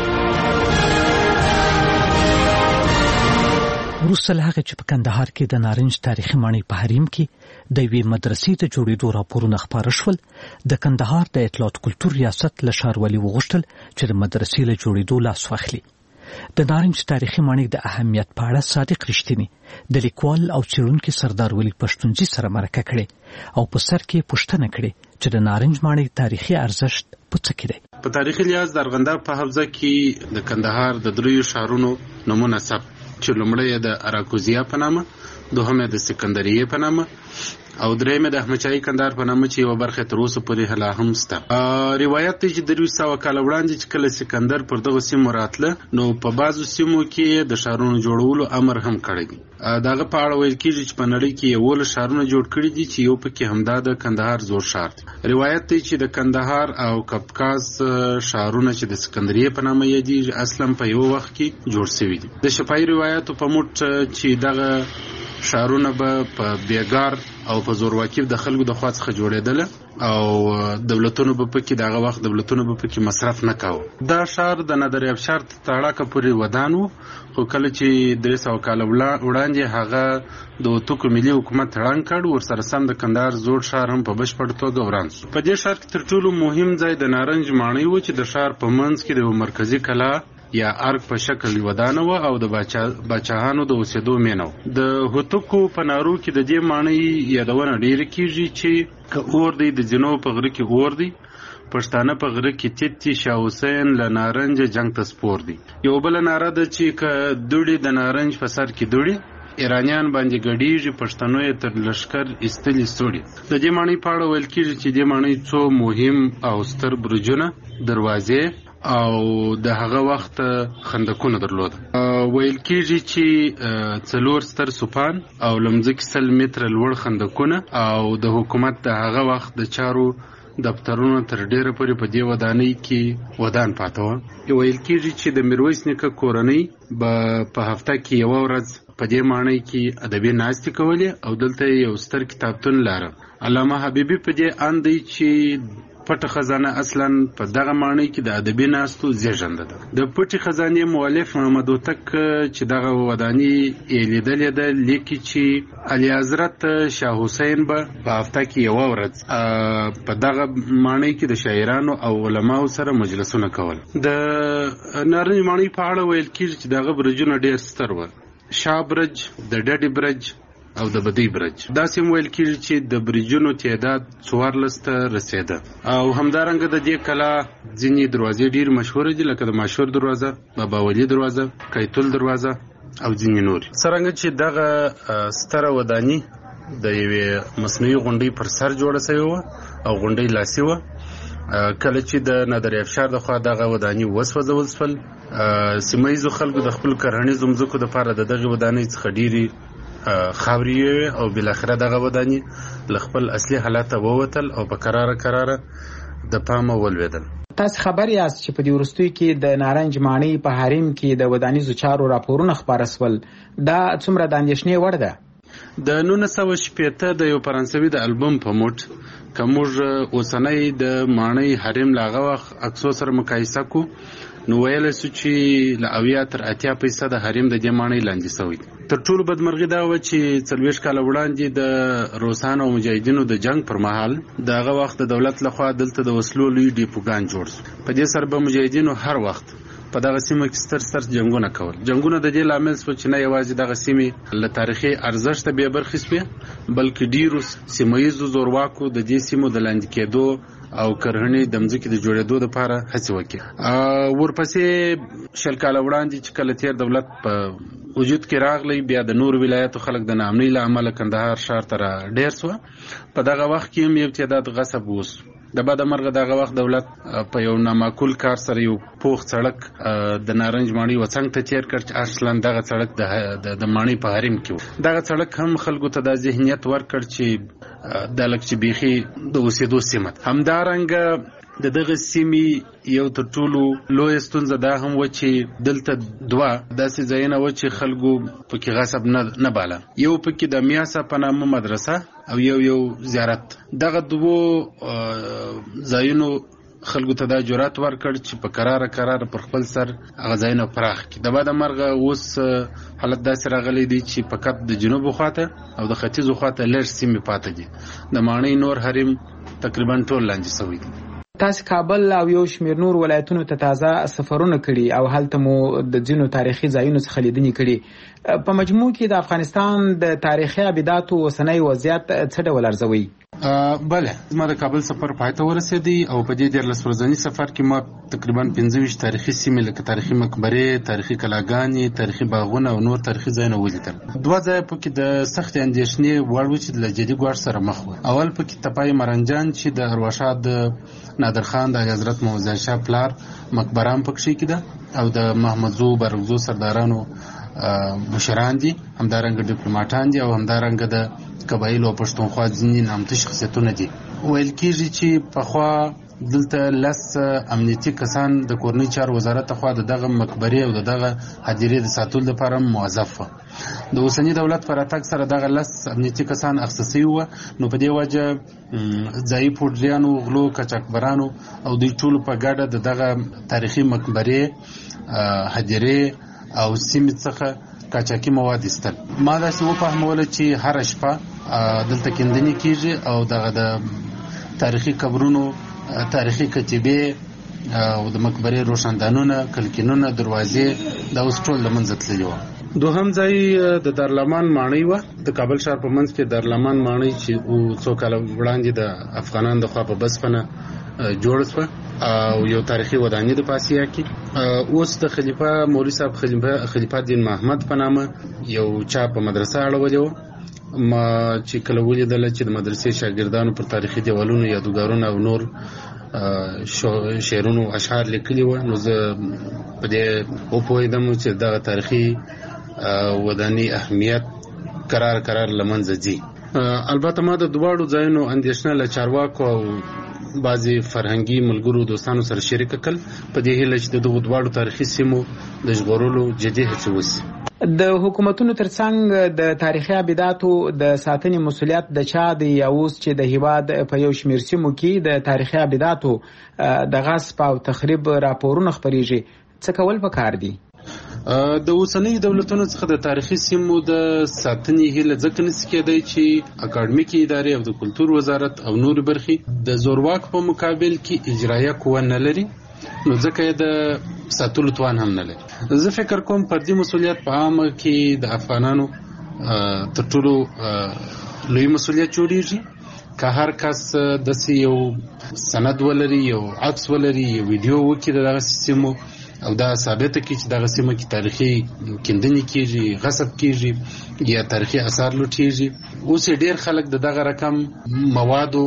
وروسته له هغه چې په کندهار کې د نارنج تاریخي ماڼۍ په حریم کې د یوې مدرسې د جوړېدو راپورونه خپاره شول، د کندهار د اطلاعات کلتور ریاست له ښاروالۍ وغوښتل چې د مدرسې له جوړېدو لاس واخلي. د نارنج تاریخي ماڼۍ د اهمیت په اړه صادق رښتینی د لیکوال او څېړونکي سردار ولی پښتونزي سره مرکه کړې او په سر کې پوښتنه کړې چې د نارنج ماڼۍ تاریخي ارزښت په څه کې دی. په تاریخي لحاظ د ارغنداب په حوزه کې د کندهار د دریو ښارونو نومونه ثبت چې لومړی د اراکوزیا په نامه، دوهمه د سکندریه په نامه او درېمه د احمدشاهي کندهار په نامه چې یو برخه تر اوسه پورې هلا هم شته. روایت دی چې د 200 کال وړاندې چې کله سکندر پر دغه سیمو راتله نو په بعضو سیمو کې د ښارونو جوړولو امر هم کړی دی. دغه په اړه ویل کېږي چې په نړۍ کې 11 ښارونه جوړ کړي دي چې یو پکې همدا د کندهار زوړ ښار دی. روایت دی چې د کندهار او کپکاز ښارونه چې د سکندریه په نامه یادېږي اصلا په یو وخت کې جوړ شوي دي. د شفاهي روایتو په موټ چې دغه ښارونه به په بیګار او په زورواکي د خلکو د خوا څخه جوړېدل او دولتونو به پکې دغه وخت دولتونو به پکې مصرف نه کاوه. دا ښار د نادر افشار تړاکه پورې ودان و، خو کله چې 300 کال وړاندې هغه د توکو ملي حکومت تړان کړ، ورسره سم د کندهار زوړ ښار هم په بشپړ توګه وران شو. په دې ښار کې تر ټولو مهم ځای د نارنج ماڼۍ و چې د ښار په منځ کې د مرکزي کلا یا ارګ په شکل ودانه و او د باچاهانو د اوسېدو مینه و. د هوتکو په نارو کې د دې ماڼۍ یادونه ډېره کېږي چې که اور دی د ځینو په غره کې اور دی، پښتانه په غره کې تیت دي، شاه حسین له نارنج جنگ ته سپور دی. یو بل ناره ده چې که دوړي د نارنج په سر کې دوړي، ایرانیان باندې ګډیږي، پښتنو یې تر لشکر ایستلي سوړي. د دې ماڼۍ په اړه ویل کېږي چې دې ماڼۍ څو مهم او ستر برجونه، دروازې او د هغه وخت خندقونه درلود. ویل کېږي چې 4 ستر سوپان او لمځکې 100 متره لوړ خندقونه او د حکومت د هغه وخت د چارو دفترونه تر ډیره پورې په دې ودانۍ کې ودان پاته و. ویل کېږي چې د میرویس نیکه کورنۍ په هفته کې یو ورځ په دې ماڼۍ کې ادبي ناستې کولې او دلته یو ستر کتابتون لاره. علامه حبیبي په دې اندی چې پټه خزانه اصلا په دغه ماڼۍ کې د ادبي ناستو زیږنده ده. د پټې خزانې مؤلف محمد هوتک چې دغه ودانۍ یې لیدلې ده لیکي چې علي حضرت شاه حسین به په هفته کې یو ورځ په دغه ماڼۍ کې د شاعرانو او علماو سره مجلسونه کول. د نارنج ماڼۍ په اړه ویل کېږي چې دغه برجونه ډېر ستر و، شاه برج، د ډډې برج او د بدی برج. دا سیم ویل کېږي چې د برجونو تعداد 14 ته رسیده او همدارنګه د دې کلا ځینې دروازې ډېر مشهور دي لکه د ماشور دروازه، بابا ولی دروازه، کیتول دروازه او ځینې نور. څرنګه چې دغه ستره وداني د یوې مصنوعي غونډۍ پر سر جوړه شوې وه او غونډۍ لاسي وه. کله چې د نادر افشار د خوا دغه وداني وسوځول شول، سیمه ییزو خلکو د خپل کرهنیزو مځکو دپاره د دغې ودانۍ څخه ډېرې خاوري او بل اخره دغه ودانی لخپل اصلي حالت ووتل او په قراره د پامه ولویدل. تاسو خبر یاست چې په دې وروستیو کې د نارنج ماڼۍ په حریم کې د ودانیزو چارو راپورونه خپاره سول. دا څومره د اندېښنې وړ ده؟ د 1960 د یو فرانسوي د البوم په موټ کومج اوسنۍ د ماڼۍ حریم لاغه وخت اکسو سره مقایسه کو نو ویل سو چې ل 80 تر 80% د حریم د دې ماڼۍ لاندې شوی. تر ټولو بدمرغي دا و چې 40 کال وړاندې د روسانو او مجاهدینو د جنگ پر مهال دغه وخت د دولت لخوا دلته د وسلو لوی ډیپوګان جوړ شو. په دې سره به مجاهدینو هر وخت په دغه سیمه کې ستر جنگونه کول. جنگونه د دې لامل شو چې نه یوازې دغه سیمه له تاریخي ارزښت به برخې شوې بلکې ډیرو سیمایي زورواکو د دې سیمو د لاندې کېدو او کرهنې د مځکې د جوړېدو لپاره هڅه وکړه. ورپسې شل کال وړاندې چې کله تیر دولت په وجود کې راغلی بیا د نور ولایتو خلک د ناامنۍ له امله کندهار ښار ته ډېر سو. په دغه وخت کې هم یو تعداد غصب وس. د بعد مرغه دغه وخت دولت په یو نامعقول کار سره یو پوخ سړک د نارنج ماڼۍ وڅنګ ته تیر کړ چې اصلا دغه سړک د ماڼۍ په حریم کې و. دغه سړک هم خلکو ته د ذهنیت ورکړ چې د لکه بیخي د اوسېدو سیمه همدارنګه د دغه سیمې یو تر ټولو لوی ستونزه دا هم و چې دلته دوه داسې ځایونه و چې خلکو پکې غصب نه باله. یو پکې د میاسا په نامه مدرسه او یو زیارت. دغه دوه ځایونو خلکو ته دا جرأت ورکړ چې په قرار پر خپل سر هغه ځایونه پراخ کړي. د بعد مرغه اوس حالت داسې راغلی دی چې فقط د جنوب خواته او د ختیځ خواته لږ سیمې پاتې دي. د ماڼۍ نور حریم تقریبا ټول لاندې شوی دی. تاسو کابل او یو شمیر نور ولایتونو ته تازه سفرونه کړي او هلته مو د ځینو تاریخي ځایونو څخه لیدنې کړي. په مجموع کې د افغانستان د تاریخي ابداتو اوسنۍ وضعیت څه ډول ارزوي؟ بله زما د کابل سفر پای ته ورسېدی او په دې 14 ورځني سفر کې ما تقریبا 25 تاریخي سیمې لکه تاریخي مقبرې، تاریخي کلاګانې، تاریخي باغونه او نور تاریخي ځایونه ولیدل. دوه ځای پکې د سخت اندېښنې وړ و چې د جدي ګواښ سره مخ و. اول پکې تپای مرنجان چې د ارواښاد نادر خان د حضرت موزه شاه پلار مقبره هم پکې کېده او د محمد زو برغزو سردارانو مشران دي، همدارنګه ډیپلوماټان دي او همدارنګه د قبایلو او پښتونخوا ځینې نامتو شخصیتونه دي. ویل کېږي چې پخوا دلته 10 امنیتي کسان د کورنۍ چارو وزارت خوا دغه مقبرې او دغه حاضرې د ساتلو لپاره موظف و. د اوسنی دولت پر اتاک سره دغه 10 امنیتي کسان اختصاصي و. نو په دې وجه ځایي پوډریانو، غلو، کچاکبرانو او دوی ټول په ګډه دغه تاریخي مقبرې حاضرې او سیمې څخه کاچاکي مواد استل. ما داسې وفهموله چې هر شپه دلته کیندنې کیږي او دغه د تاریخي قبرونو، تاریخي کتیبې او د مقبرې روشندانونه، کلکینونه، دروازې دا اوس ټول له منځه تللي وو. دوهم ځای د دارالمان ماڼۍ وه. د کابل ښار په منځ کې دارالمان ماڼۍ چې څو کاله وړاندې د افغانانو د خوا په بسپنه جوړه شوه او یو تاریخي ودانۍ د پاسیا کې. اوس د خلیفه مولوي صاحب خلیفه دین محمد په نامه یو چا په مدرسه اړولې وه. ما چې کله ولیدله چې د مدرسې شاګردانو پر تاریخي دیوالونو یادګارونه او نور شعرونو اشعار لیکلي وه، نو زه په دې وپوهېدم چې دغه تاریخي ودانۍ اهمیت قرار له منځه ځي. البته ما د دواړو ځایونو اندېښنه له چارواکو او بعضې فرهنګي ملګرو دوستانو سره شریکه کړل په دې هیله چې د دغو دواړو تاریخي سیمو د ژغورلو جدي هڅې وشي. د حکومتونو ترڅنګ د تاریخي ابداتو د ساتنې مسؤلیت د چا دی؟ یا اوس چې د هیواد په یو شمیر سیمو کې د تاریخي ابداتو د غصب او تخریب راپورونه خپریږي، څه کول پکار دي؟ د اوسنۍ دولتونو څخه د تاریخي سیمو د ساتنې هیله ځکه نشي کېدای چې اکاډمیکي ادارې او د کلتور وزارت او نور برخې د زورواک په مقابل کې اجرایه قوه نه لري، نو ځکه یې د ساتلو توان هم نه لري. زه فکر کوم فردي مسؤلیت په عامه کې د افغانانو تر ټولو لوی مسؤلیت جوړیږي. که هر کس داسې یو سند ولري، یو عکس ولري، یو ویډیو وکړي د دغه سیمو او دا ثابته کړي چې دغه سیمه کې تاریخي کیندنې کیږي، غصب کیږي یا تاریخي آثار لوټیږي. اوس ډېر خلک د دغه رقم موادو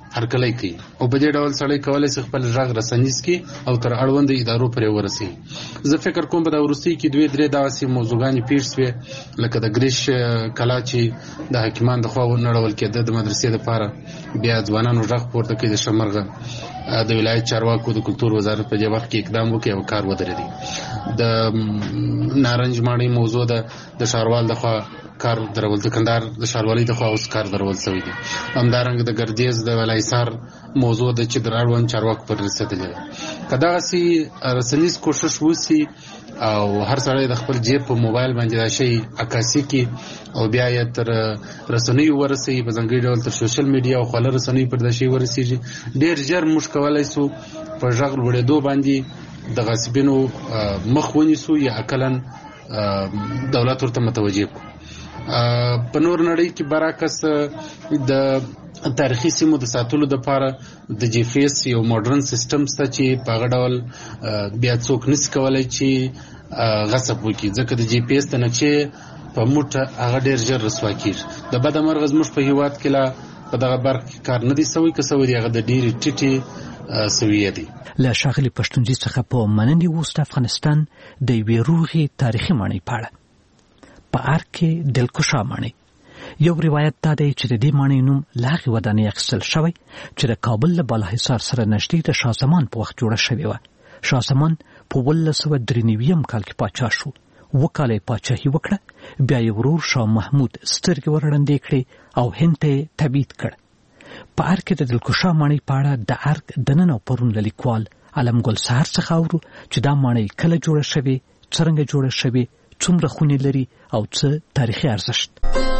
هرکلی کوي او په دې ډول سړی کولای شي خپل ژغ رسنیز کی او تر اړوند ادارو پورې ورسي. زه فکر کوم په دا وروستي کې 2-3 داسې موضوعګانې پیښ شوې لکه د ګریش کلا چې د حکیمان د خوا ونړول کېده د مدرسې لپاره، بیا ځوانانو ژغ پورته کړي د شمرغه د ولایت چارواکو د کلتور وزارت په دې وخت کې اقدام وکړي او کار ودرېدي. د نارنج ماڼۍ موضوع د ښاروال د خوا کار درول، د کندهار د ښاروالۍ د خوا اوس کار درول شوی دی. همدارنګه د ګردیز د ولایسار موضوع د چې د اړوند چارواکو پر رسېدلې ده. که دغسې رسنیز کوشش وسي او هر سړی د خپل جیب په موبایل باندې دا شی عکاسي کړي او بیا یې تر رسنیو ورسوي، په ځانګړي ډول تر سوشل میډیا او خواله رسنیو پر دا شی ورسېږي، ډېر ژر موږ کولی شو په غږ لوړېدو باندې د غاصبینو مخ ونیسو یا اقلا دولت ورته متوجه کړو. په نور نړۍ کې برعکس د تاریخي سیمو د ساتلو لپاره د جی پی ایس یو ماډرن سیستم شته چې په هغه ډول بیا څوک نشي کولی چې غصب وکړي، ځکه د جی پی ایس د نقشې په موټه هغه ډېر ژر رسوا کېږي. د بده مرغه زموږ په هېواد کې لا په دغه برخه کې کار نه دی سوی، که سوی دی هغه د ډېرې ټیټې سویې دی. له ښاغلي پښتونجي څخه په مننې وروسته افغانستان د یوې روغې تاریخي ماڼۍ په اړه. په ارګ کې دلکشا ماڼۍ. یو روایت دا دی چې د دې ماڼۍ نوم له هغې ودانۍ اخیستل شوی چې د کابل له بالاحصار سره نږدې د شاه زمان په وخت جوړه شوې وه. شاه زمان په 1893 کال کې پاچا شو. 7 کاله یې پاچاهي وکړه، بیا یې ورور شاه محمود سترګې ورړندې کړې او هند ته یې تبعید کړ. په ارګ کې د دلکشا ماڼۍ په اړه د ارګ دننه او پرون له لیکوال علمګل سهار څخه اورو چې دا ماڼۍ کله جوړه شوې، څرنګه جوړه شوې، څومره خونې لري او څه تاریخي ارزښت.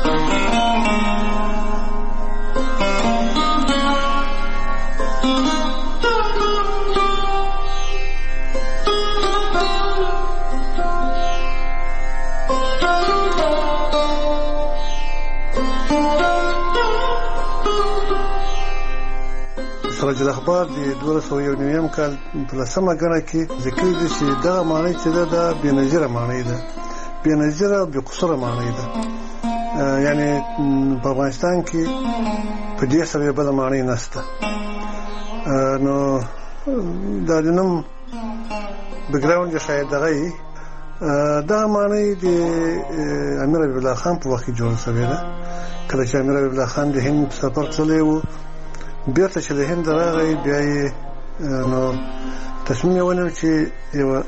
سراج الاخبار د 2001 کال په لسمه ګڼه کې ذکر دي چې دغه ماڼۍ چې ده بېنظیره ماڼۍ ده، بېنظیره او بېقصوره ماڼۍ ده. یعنی په افغانستان کې په دې سره بله ماڼۍ نشته. نو دا د نوم بګراوند شاید دغه یي دغه ماڼۍ د امیر حبیب الله خان په وخت کې جوړه شوې ده. کله چې امیر حبیب الله خان د هند سفر تللی و، بیرته چې له هند راغی، بیا یې نو تصمیم یې ونیو چې یوه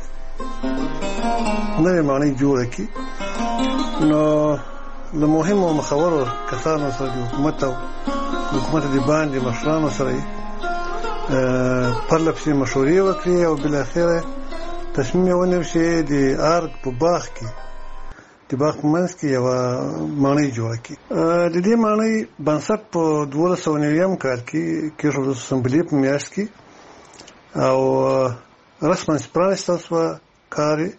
نوې ماڼۍ جوړه کړي. نو له مهمو مخورو کسانو سره د حکومت او حکومت د باندې مشرانو سره یې پرله پسې مشورې وکړې او بالاخره تصمیم یې ونیو چې د ارګ په باغ کې د باغ په منځ کې یوه ماڼۍ جوړه کړي. د دې ماڼۍ بنسټ په 1290 کال کې کېښودل شو، سنبلې په میاشت کې، او رسما پرانیستل شوه، کار یې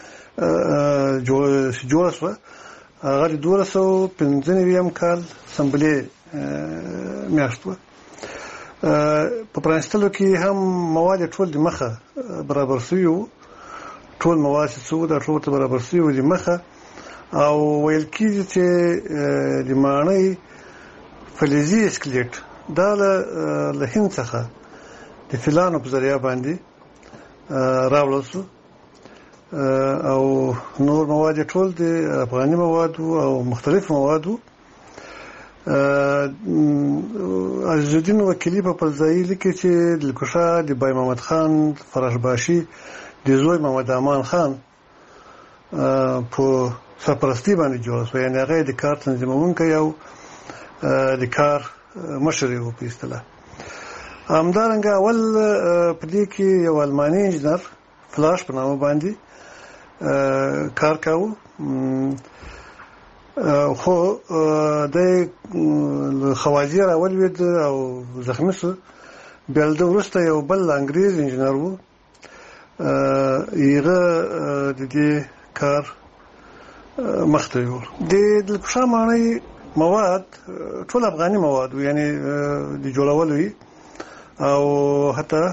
جوړه شوه. هغه د 1295 کال سنبلې میاشت وه. په پرانیستلو کې هم مواد ټول د مخه برابر شوي وو، ټول مواد چې څه وو دا ټول ورته برابر شوي وو د مخه. او ویل کېږي چې د ماڼۍ فلزي اسکلیټ دا له هند څخه د فیلانو په ذریعه باندې راوړل شو، او نور مواد ټول د افغاني موادو او مختلف موادو. عزیزالدین وکیلي په فلزایي لیکي چې دلکشا د بای محمد خان فراشباشي د زوی محمد امان خان په سرپرستي باندې جوړه شوه، یعنې هغه د کار تنظیمونکی او د کار مشر یې و په اصطلاح. همدارنګه اول په دې کې یو الماني انجینر فلاش په نامه باندې کار کاوه، خو د خوازي راولوېد او زخمي شو. بیا له ده وروسته یو بل انګریز انجینر و، هغه د دې کار مخته یوړ. د دلکشا ماڼۍ مواد ټول افغاني مواد و، یعنې د جوړولو وي، او حتی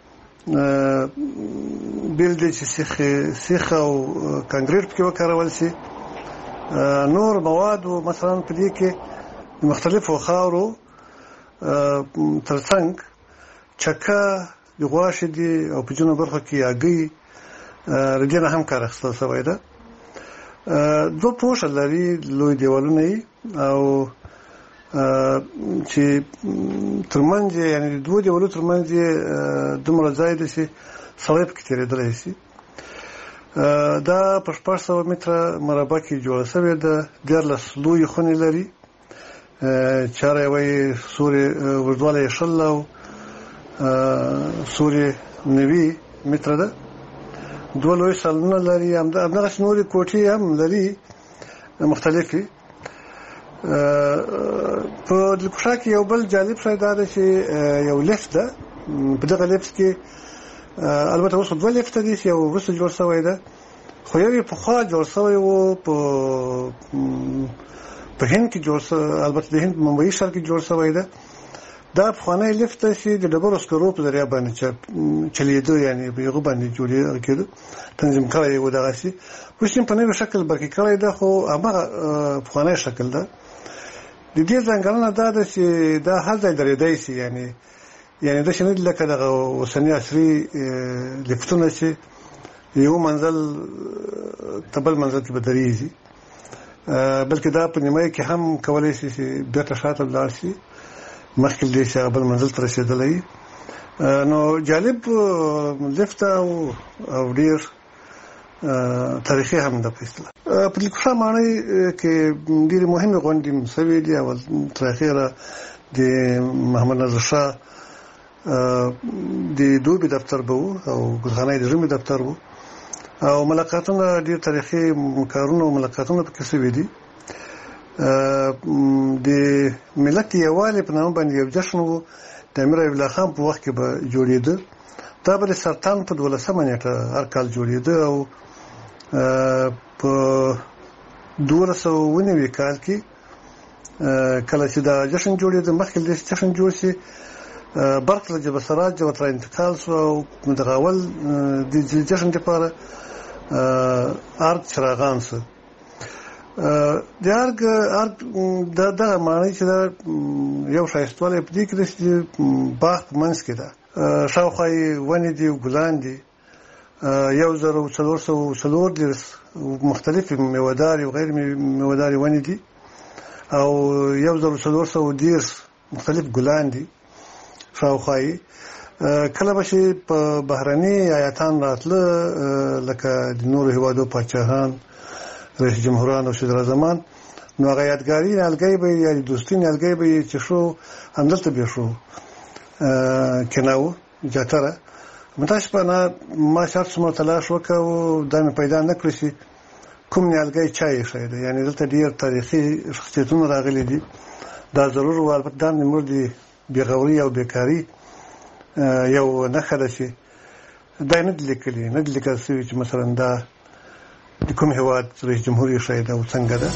بیل دی چې سیخ او کانکریټ پکې وکارول شي. نور مواد و مثلا په دې کې د مختلفو خاورو ترڅنګ چکه د غواښې دي او په جنوب برخه کې هګۍ ردینه هم کار اخیستل شوی ده. دوه پوښه لري لوی دیوالونه او چې ترمنځ یعنی دوه دیوالو ترمنځ دومره ځای دی چې سړی پکې تېرېدلی شي. دا په 600 متره مربع کې جوړه شوې ده. 14 لویې خونې لري، چاره یې وایي سوري اوږدوالی یې 20 او سوري 90 متره ده. دوه لوی سالونه لري، همدغسې نورې کوټې هم لري مختلفې. په دلکوشا کې یو بل جالب شی دا ده چې یو لیفت ده. په دغه لیفت کې البته اوس دوه لیفته دي چې یو وروسته جوړ شوی ده، خو یو یې پخوا جوړ شوی و په هند کې جوړ شوی، البته د هند ممبئی ښار کې جوړ شوی ده. دا پخوانی لیفت ده چې د ډبرو سکرو په ذریعه باندې چلیده، یعنی په هغه باندې جوړېده، تنظیم کړی و دغسې. اوس یې په نوي شکل برقي کړی ده، خو هماغه پخوانی شکل ده. د دې ځانګړنه دا ده چې دا هر ځای درېدی شي، یعنی داسې نه دي لکه دغه اوسني عصري لیفتونه چې یو منزل ته بل منزل کې به درېږي، بلکې دا په نیمایي کې هم کولی شي چې بېرته شاته ولاړ شي مخکې له دې چې هغه بل منزل ته رسېدلی. نو جالب لیفت او ډېر تاریخي هم ده په اصطلاح. په دلکوشا ماڼۍ کې ډېرې مهمې غونډې شوې دي. اول تر اخره د محمد نادر شاه د دوبي دفتر به و او ګلخانه د ژمي دفتر و، او ملاقاتونه ډېر تاریخي کارونه او ملاقاتونه پکې شوي دي. د ملت یووالي په نامه باندې یو جشن و، د امیر حبیب الله خان په وخت کې به جوړېده. دا به د سرطان په 12مه نیټه هر کال جوړېده، او په 1290 کال کې کله چې دا جشن جوړېده، مخکې له جشن جوړ شي برق له جبل سراج ورته انتقال شو، او دغه اول د جشن لپاره ارګ چراغان شو. د ارګ دغه معنی چې دا یو ښایستوالی په دې کې ده چې باغ په منځ کې ده، شاوخوا یې ونې دي او ګلان دي. 1440 مختلفې میوهدارې او غیر میوهدارې ونې دي، او 1410 مختلف ګلان دي شاوخوا یې. کله به چې په بهرني ایاتان راتله، لکه د نورو هېوادو پاچاهان، رئیس جمهوران او صدر اعظمان، نو هغه یادګاري نیالګی به یا د دوستي نیالګی به یې چې شو همدلته به شو کناو جاتره. متاسفانه ما شرط څومره تلاش وکړ، دا مې پیدا نه کړی چې کوم نیالګی چا ایښی دی. یعنې دلته ډېر تاریخي شخصیتونه راغلي دي. دا ضرور و، البته دا زموږ د بېغوري او بېکاري یو نښه ده چې دا نه دي لیکلي، نه دي لیکل شوي چې مثلا دا د کوم هېواد رئیس جمهور ایښی ده او څنګه ده.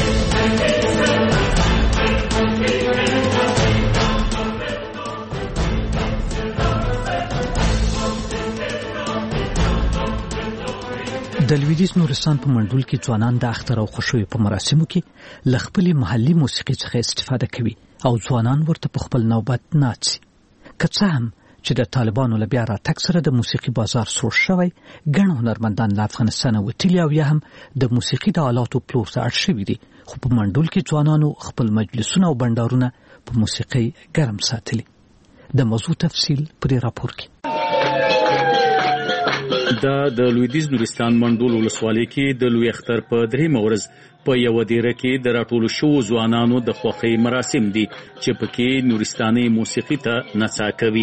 د لویدیځ نورستان په منډول کې ځوانان د اختر او خوشوي په مراسمو کې له خپلې محلي موسیقي څخه استفاده کوي او ځوانان ورته په خپل نوبت ناڅي. که څه هم چې د طالبانو له بیا راتګ سره د موسیقي بازار سوړ شوی، ګڼ هنرمندان له افغانستانه وتلي او یا هم د موسیقي د آلاتو پلور ته اړ شوي دي، خو په منډول کې ځوانانو خپل مجلسونه او بنډارونه په موسیقۍ ګرم ساتلي. د موضوع تفصیل په دې راپور کې. دا د لویدیځ نورستان منډول ولسوالۍ کې د لوی اختر په 3مه ورځ په یو دیره کې د راټولو شوو ځوانانو د خوښۍ مراسم دي چې پکې نورستاني موسیقي ته نڅا کوي.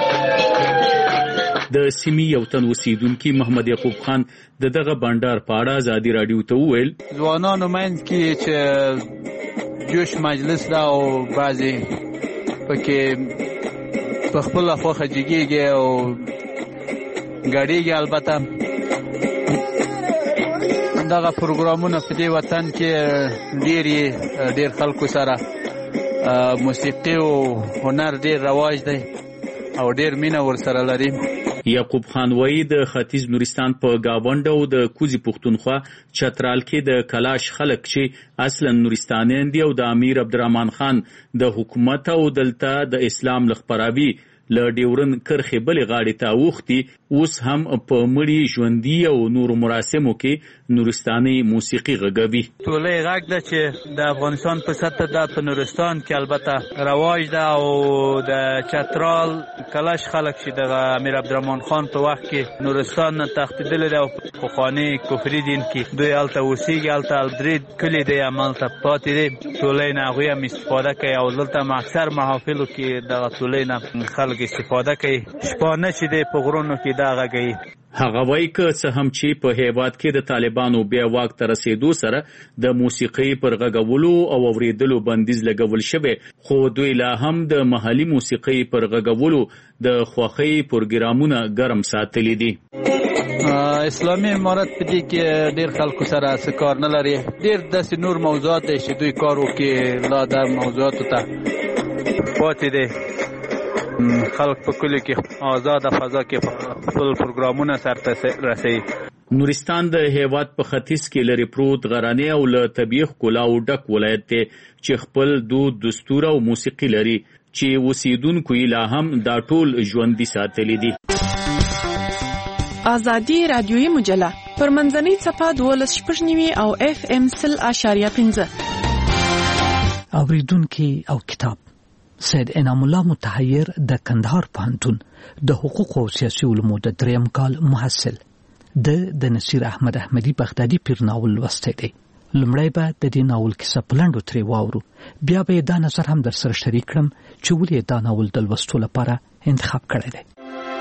د سیمې یو تن اوسیدونکي محمد یعقوب خان دغه بنډار په اړه آزادي رادیو ته وویل: ځوانانو منځ کې چې جوش مجلس دا او بعضې پکې په خپله خوښه جګېږي او ګډېږي. البته دغه پروګرامونه په دې وطن کې ډېر خلکو سره موسیقي او هنر ډېر رواج دی او ډېر مینه ورسره لري. یعقوب خان وایي د ختیځ نورستان په گاوند او د کوزي پښتونخوا چترال کې د کلاش خلک چې اصلا نورستانیان دي او د امیر عبدالرحمن خان د حکومت او دلته د اسلام لخپراوي له ډیورن کرخې بلې غاړې ته اوښتي اوس هم په مړي ژوندي او نورو مراسمو کې نورستاني موسیقي غږوي. ټولۍ غږ ده چې د افغانستان په سطح ده په نورستان کې البته رواج ده او د چترال کلش خلک چې د امیر عبدالرحمن خان په وخت کې نورستان نه تښتېدلي دي او پخواني کفري دین کې دوی هلته اوسېږي، هلته درې کلي دی همالته پاتې دي. ټولۍ نه هغوی هم استفاده کوي او دلته هم اکثر محافلو کې دغه ټولۍ نه خلک استفاده کوي. شپانه چې دی په غرونو کې دا غږوي. هغه وایي که څه هم چې په هیواد کې د طالبانو بیا واک ته رسېدو سره د موسیقۍ پر غږولو او اورېدلو بندیز لګول شوی، خو دوی لا هم د محلي موسیقۍ پر غږولو د خوښۍ پروګرامونه ګرم ساتلي دي. اسلامي امارت په دې کې ډېر خلکو سره څه کار نه لري. ډېر داسې نور موضوعات دی چې دوی کار وکړي لا د موضوعاتو ته پاتې دی. خلک په کلیو کې آزاده فضا کې خپل پروګرامونه سرته رسوي. نورستان د هیواد په ختیځ کې لري پروت غرانې او له طبیعي ښکلاو ډک ولایت دی چې خپل دود، دستور او موسیقي لري چې اوسیدونکو یې لا هم دا ټول ژوندي ساتلي دي. آزادي رادیویي مجله پر منځنۍ څپه 12.9 او FM 0.5 اوریدونکي او کتاب سید انعام الله متحیر د کندهار پوهنتون د حقوق او سیاسي علومو د 3م کال محصل د نصیر احمد احمدي بغدادي پیر ناول لوستی دی. لومړی به د دې ناول کیسه په لنډو ترې واورو، بیا به دا نظر هم در سره شریک کړم چې ولې دا ناول د لوستو لپاره انتخاب کړی دی.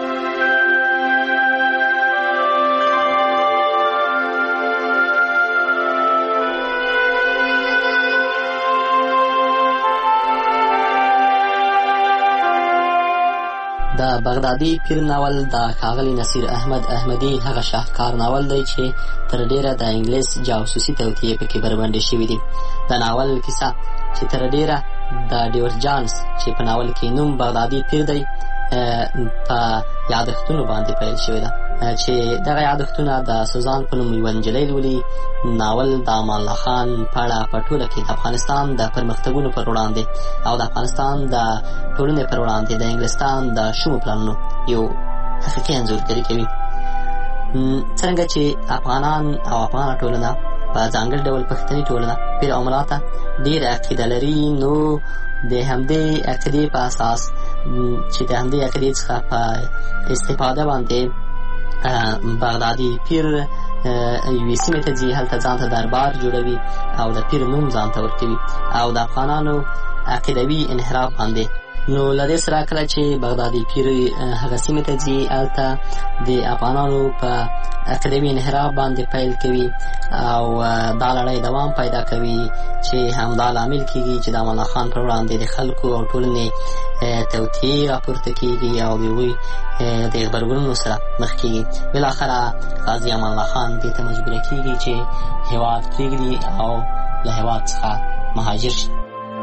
د بغدادي پیر ناول د ښاغلي نصیر احمد احمدي هغه شاهکار ناول دی چې تر ډیره د انګلیس جاسوسي توطیې پکې بربنډې شوي دي. د ناول کیسه چې تر ډیره د ډیور جانس چې په ناول کې نوم بغدادي پیر دی په یادښتونو باندې پیل شوې ده چې دغه یادښتونه د سوزان په نوم یوه نجلۍ لولي. ناول د امان الله خان په اړه په ټوله کې د افغانستان د پرمختګونو پر وړاندې او د افغانستان د ټولنې پر وړاندې د انګلستان د شومو پلانونو یو حقیقي انځورګري کوي. څرنګه چې افغانان او افغانه ټولنه په ځانګړي ډول پښتني ټولنه پیر او ملا ته ډېره عقیده لري، نو د همدې عقیدې په اساس چې د همدې عقیدې څخه په استفاده باندې بغدادي پیر یوې سیمې ته ځي، هلته ځان ته دربار جوړوي او د پیر نوم ځان ته ورکوي او د افغانانو عقیدوي انحراف باندې. نو له دې سره کله چې بغدادي پیر هغه سیمې ته ځي، هلته د افغانانو په عقیدوي انحراف باندې پیل کوي او دا لړۍ دوام پیدا کوي چې همدا لامل کېږي چې د امان الله خان پر وړاندې د خلکو او ټولنې توطیې راپورته کېږي او د هغوی د غبرګونونو سره مخ کېږي. بالاخره قاضي امان الله خان دې ته مجبوره کېږي چې هېواد پرېږدي او له هېواد څخه مهاجر شي.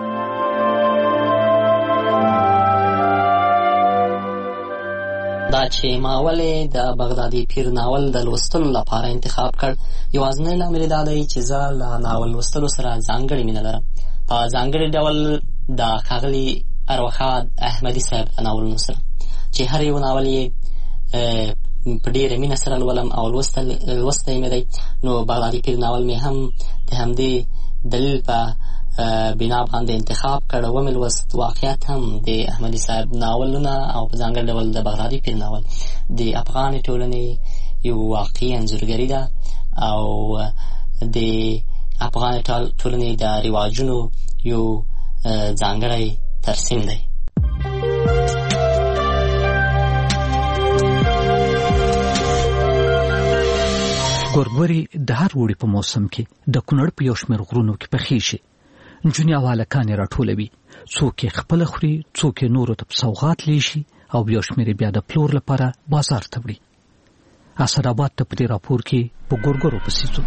دا چې ما ولې د بغدادي پیر ناول د لوستلو لپاره انتخاب کړ، یوازینی لامل دا دی چې زه له ناول لوستلو سره ځانګړې مینه لرم. په ځانګړي ډول د ښاغلي ارواښاد احمدي صاحب د ناولونو سره چې هر یو ناول یې په ډېره مینه سره لولم او لوستی مې دی. نو بغدادي پیر ناول مې هم د همدې دلیل په بنا باندې انتخاب کړ. ومې لوست واقعیت هم د احمدي صاحب ناولونه او په ځانګړي ډول د بغدادي پیر ناول د افغاني ټولنې یو واقعي انځورګري ده او د افغاني ټولنې د رواجونو یو ځانګړی ترسیم دی. ګورګوري د هر وړي په موسم کې د کونړ په یو شمېر غرونو کې پخې شي. نجونې او هلکان یې راټولوي، څوک یې خپله خوري، څوک یې نورو ته په سوغات لیشي او یو شمېر یې بیا د پلور لپاره بازار ته وړي. اسداباد ته په دې راپور کې په ګورګورو پسې ځو.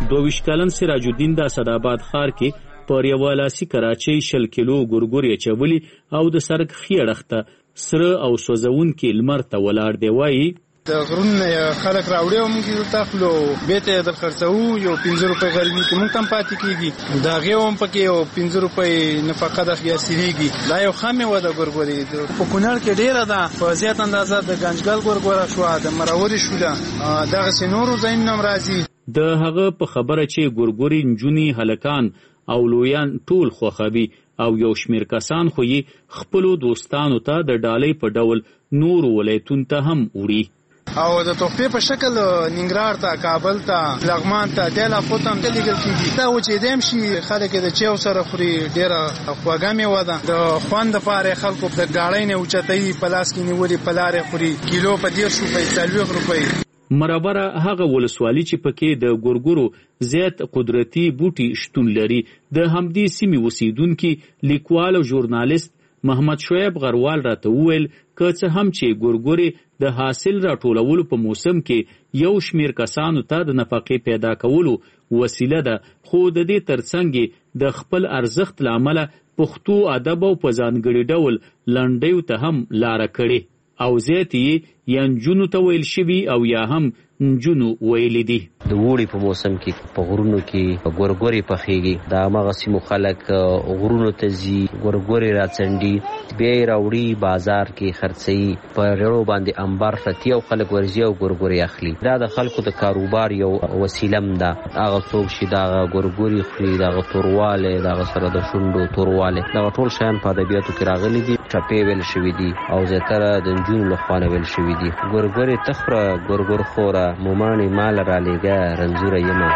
22 کلن سراج الدین د اسداباد ښار کې پر یو لاسي کراچۍ 10 کیلو ګورګوري چولي او د سرک خېړخته سره او سوزون کې لمر ته ولاړ دی. وایي د غرونه خلک راوړي او موږ یې تخلو بیت د خرڅو یو 15 روپۍ غرمې کې موږ تم پاتې کیږي دا غيوم پکې یو 15 روپۍ نفقه د بیا سریږي دا یو خامې و د ګورګوري په کونړ کې ډیره ده په زیات اندازه د گنجګل ګورګورا شو د مروري شو دغه سينورو زین نم راځي. د هغه په خبره چې ګورګوري نجونی هلکان او لویان ټول خوخوي او یو شمیر کسان خو یې خپل دوستانو ته د ډالۍ په ډول نور ولایتون ته هم وړي او د توفیق په شکل ننګرهار ته کابل ته لغمان ته د لا پوتم د لیګل کیږي دا و چې دیم شي خلک د چیو سره خوري ډیره خواګامي ودا د خوند لپاره خلکو د گاړې نه اوچتای پلاس کې نیولې پلاره خوري کیلو په 10 روپۍ 40 روپۍ. مرابره هغه ولسوالي چې پکې د ګورګورو زیات قدرتي بوټي شتون لري. د همدې سیمې اوسیدونکي لیکوال او ژورنالیست محمد شعیب غروال راته وویل که څه هم چې ګورګوري د حاصل راټولولو په موسم کې یو شمیر کسانو ته د نفقې پیدا کولو وسیله ده خو د دې ترڅنګ د خپل ارزښت لامل پښتو ادب او په ځانګړي ډول لنډیو ته هم لار کړي او زیاتی یا نجونو ته ویل شوي او یا هم نجونو ویل دي. د وړي په موسم کې په غرونو کې ګورګوري پخېږي دا هغه سیمو خلک غرونو ته ځي ګورګوري راڅنډي بیا راوړي بازار کې خرڅي په رړو باندې انبار فتی او خلک ورزي او ګورګوري اخلي. دا د خلکو د کاروبار یو وسیله ده. هغه څوک چې دا ګورګوري خوري دا تورواله دا سره د شونډو تورواله دا ټول شیان په ادبیاتو کې راغلي دي. ټپې ویل شوي دي او زیاتره د نجونو لخوا ویل شوي دي. ګورګوري تخره ګورګور خوره مومانی مال را لګا رنزوره یمه.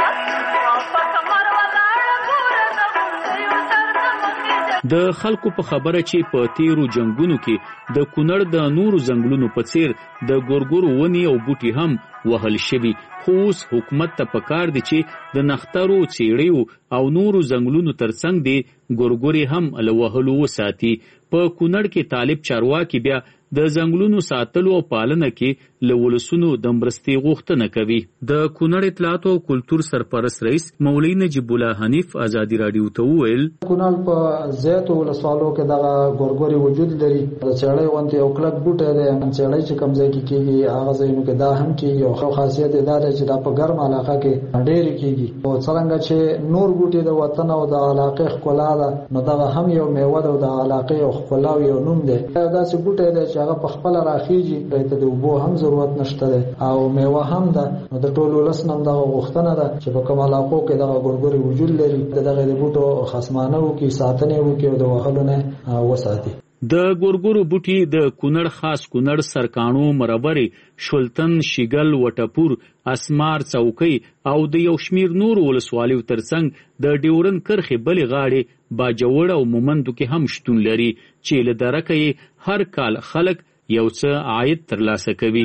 د خلکو په خبره چې په تیرو جنگونو کې د کونړ د نورو ځنګلونو په څیر د ګورګورو ونی او بوټي هم وهل شوي خو اوس حکومت ته پکار دي چې د نخترو چیړیو او نورو ځنګلونو ترڅنګ دی ګورګوري هم له وهلو وساتي. په کونړ کې طالب چارواکي بیا د ځنګلونو ساتلو او پالنه کې له ولسونو د مرستې غوښتنه کوي. د کونړ اطلاعات او کلتور سرپرست رئیس مولوی نجیب الله حنیف ازادي رادیو ته وویل کونړ په زیاتو ولسوالو کې دغه ګورګوري وجود لري. د چړې وانته یو کلک بوټی دی چړې چې کوم ځای کې کېږي هغه ځایونو کې دا هم کېږي او خاصیت دا دی چې دا په ګرم علاقه کې ډېر کېږي او څنګه چې نور بوټي د وطن او د علاقې ښکلا ده نو دغه هم یو میوه ده او د علاقې او ښکلا یو نوم دی. دا چې بوټی دی چې هغه په خپل راخیږي ته د اوبو هم ضرورت نشته او میوه هم ده. نو د ټولو لسنم دغه غوښتنه ده چې په کوم علاقو کې دغه ګورګوري وجود لري دغه د بوټو خصمانه وکي ساتنه وکي او د وهلو نه وساتي. د ګورګورو بوټي د کونړ خاص کونړ سرکانو مربري شولتن شیګل وټپور اسمار چوکۍ او د یو شمیر نور ولسوالیو ترڅنګ د ډیورن کرخې بلې غاړې باجوړ او مومندو کې هم شتون لري چې له درکې هر کال خلک یو څه عاید ترلاسه کوي.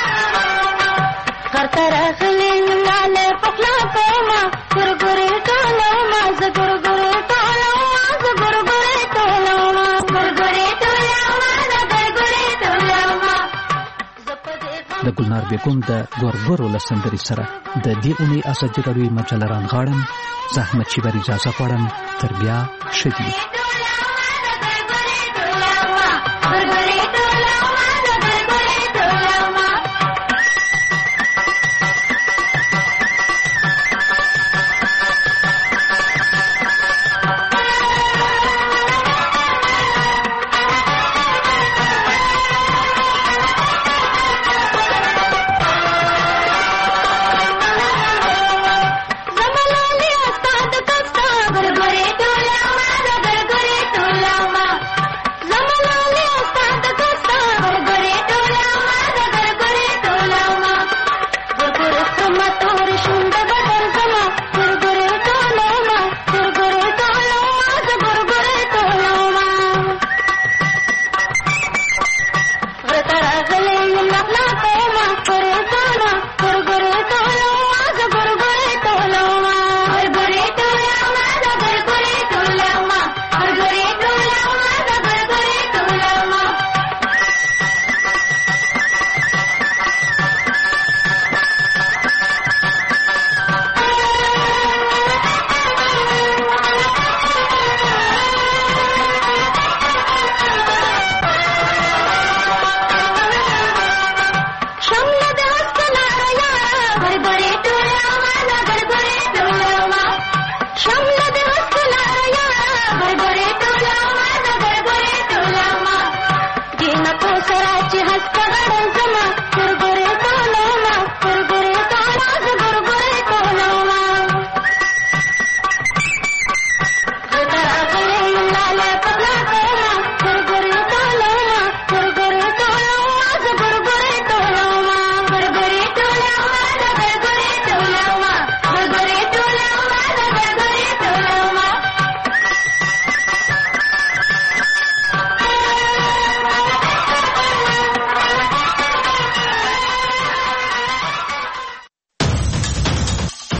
د ګلنار بیګم د ګورګورو لسندري سره د دې اونۍ ازادي راډیو مجله رانغاړم. زحمت چې بری اجازه غواړم تر بیا شدید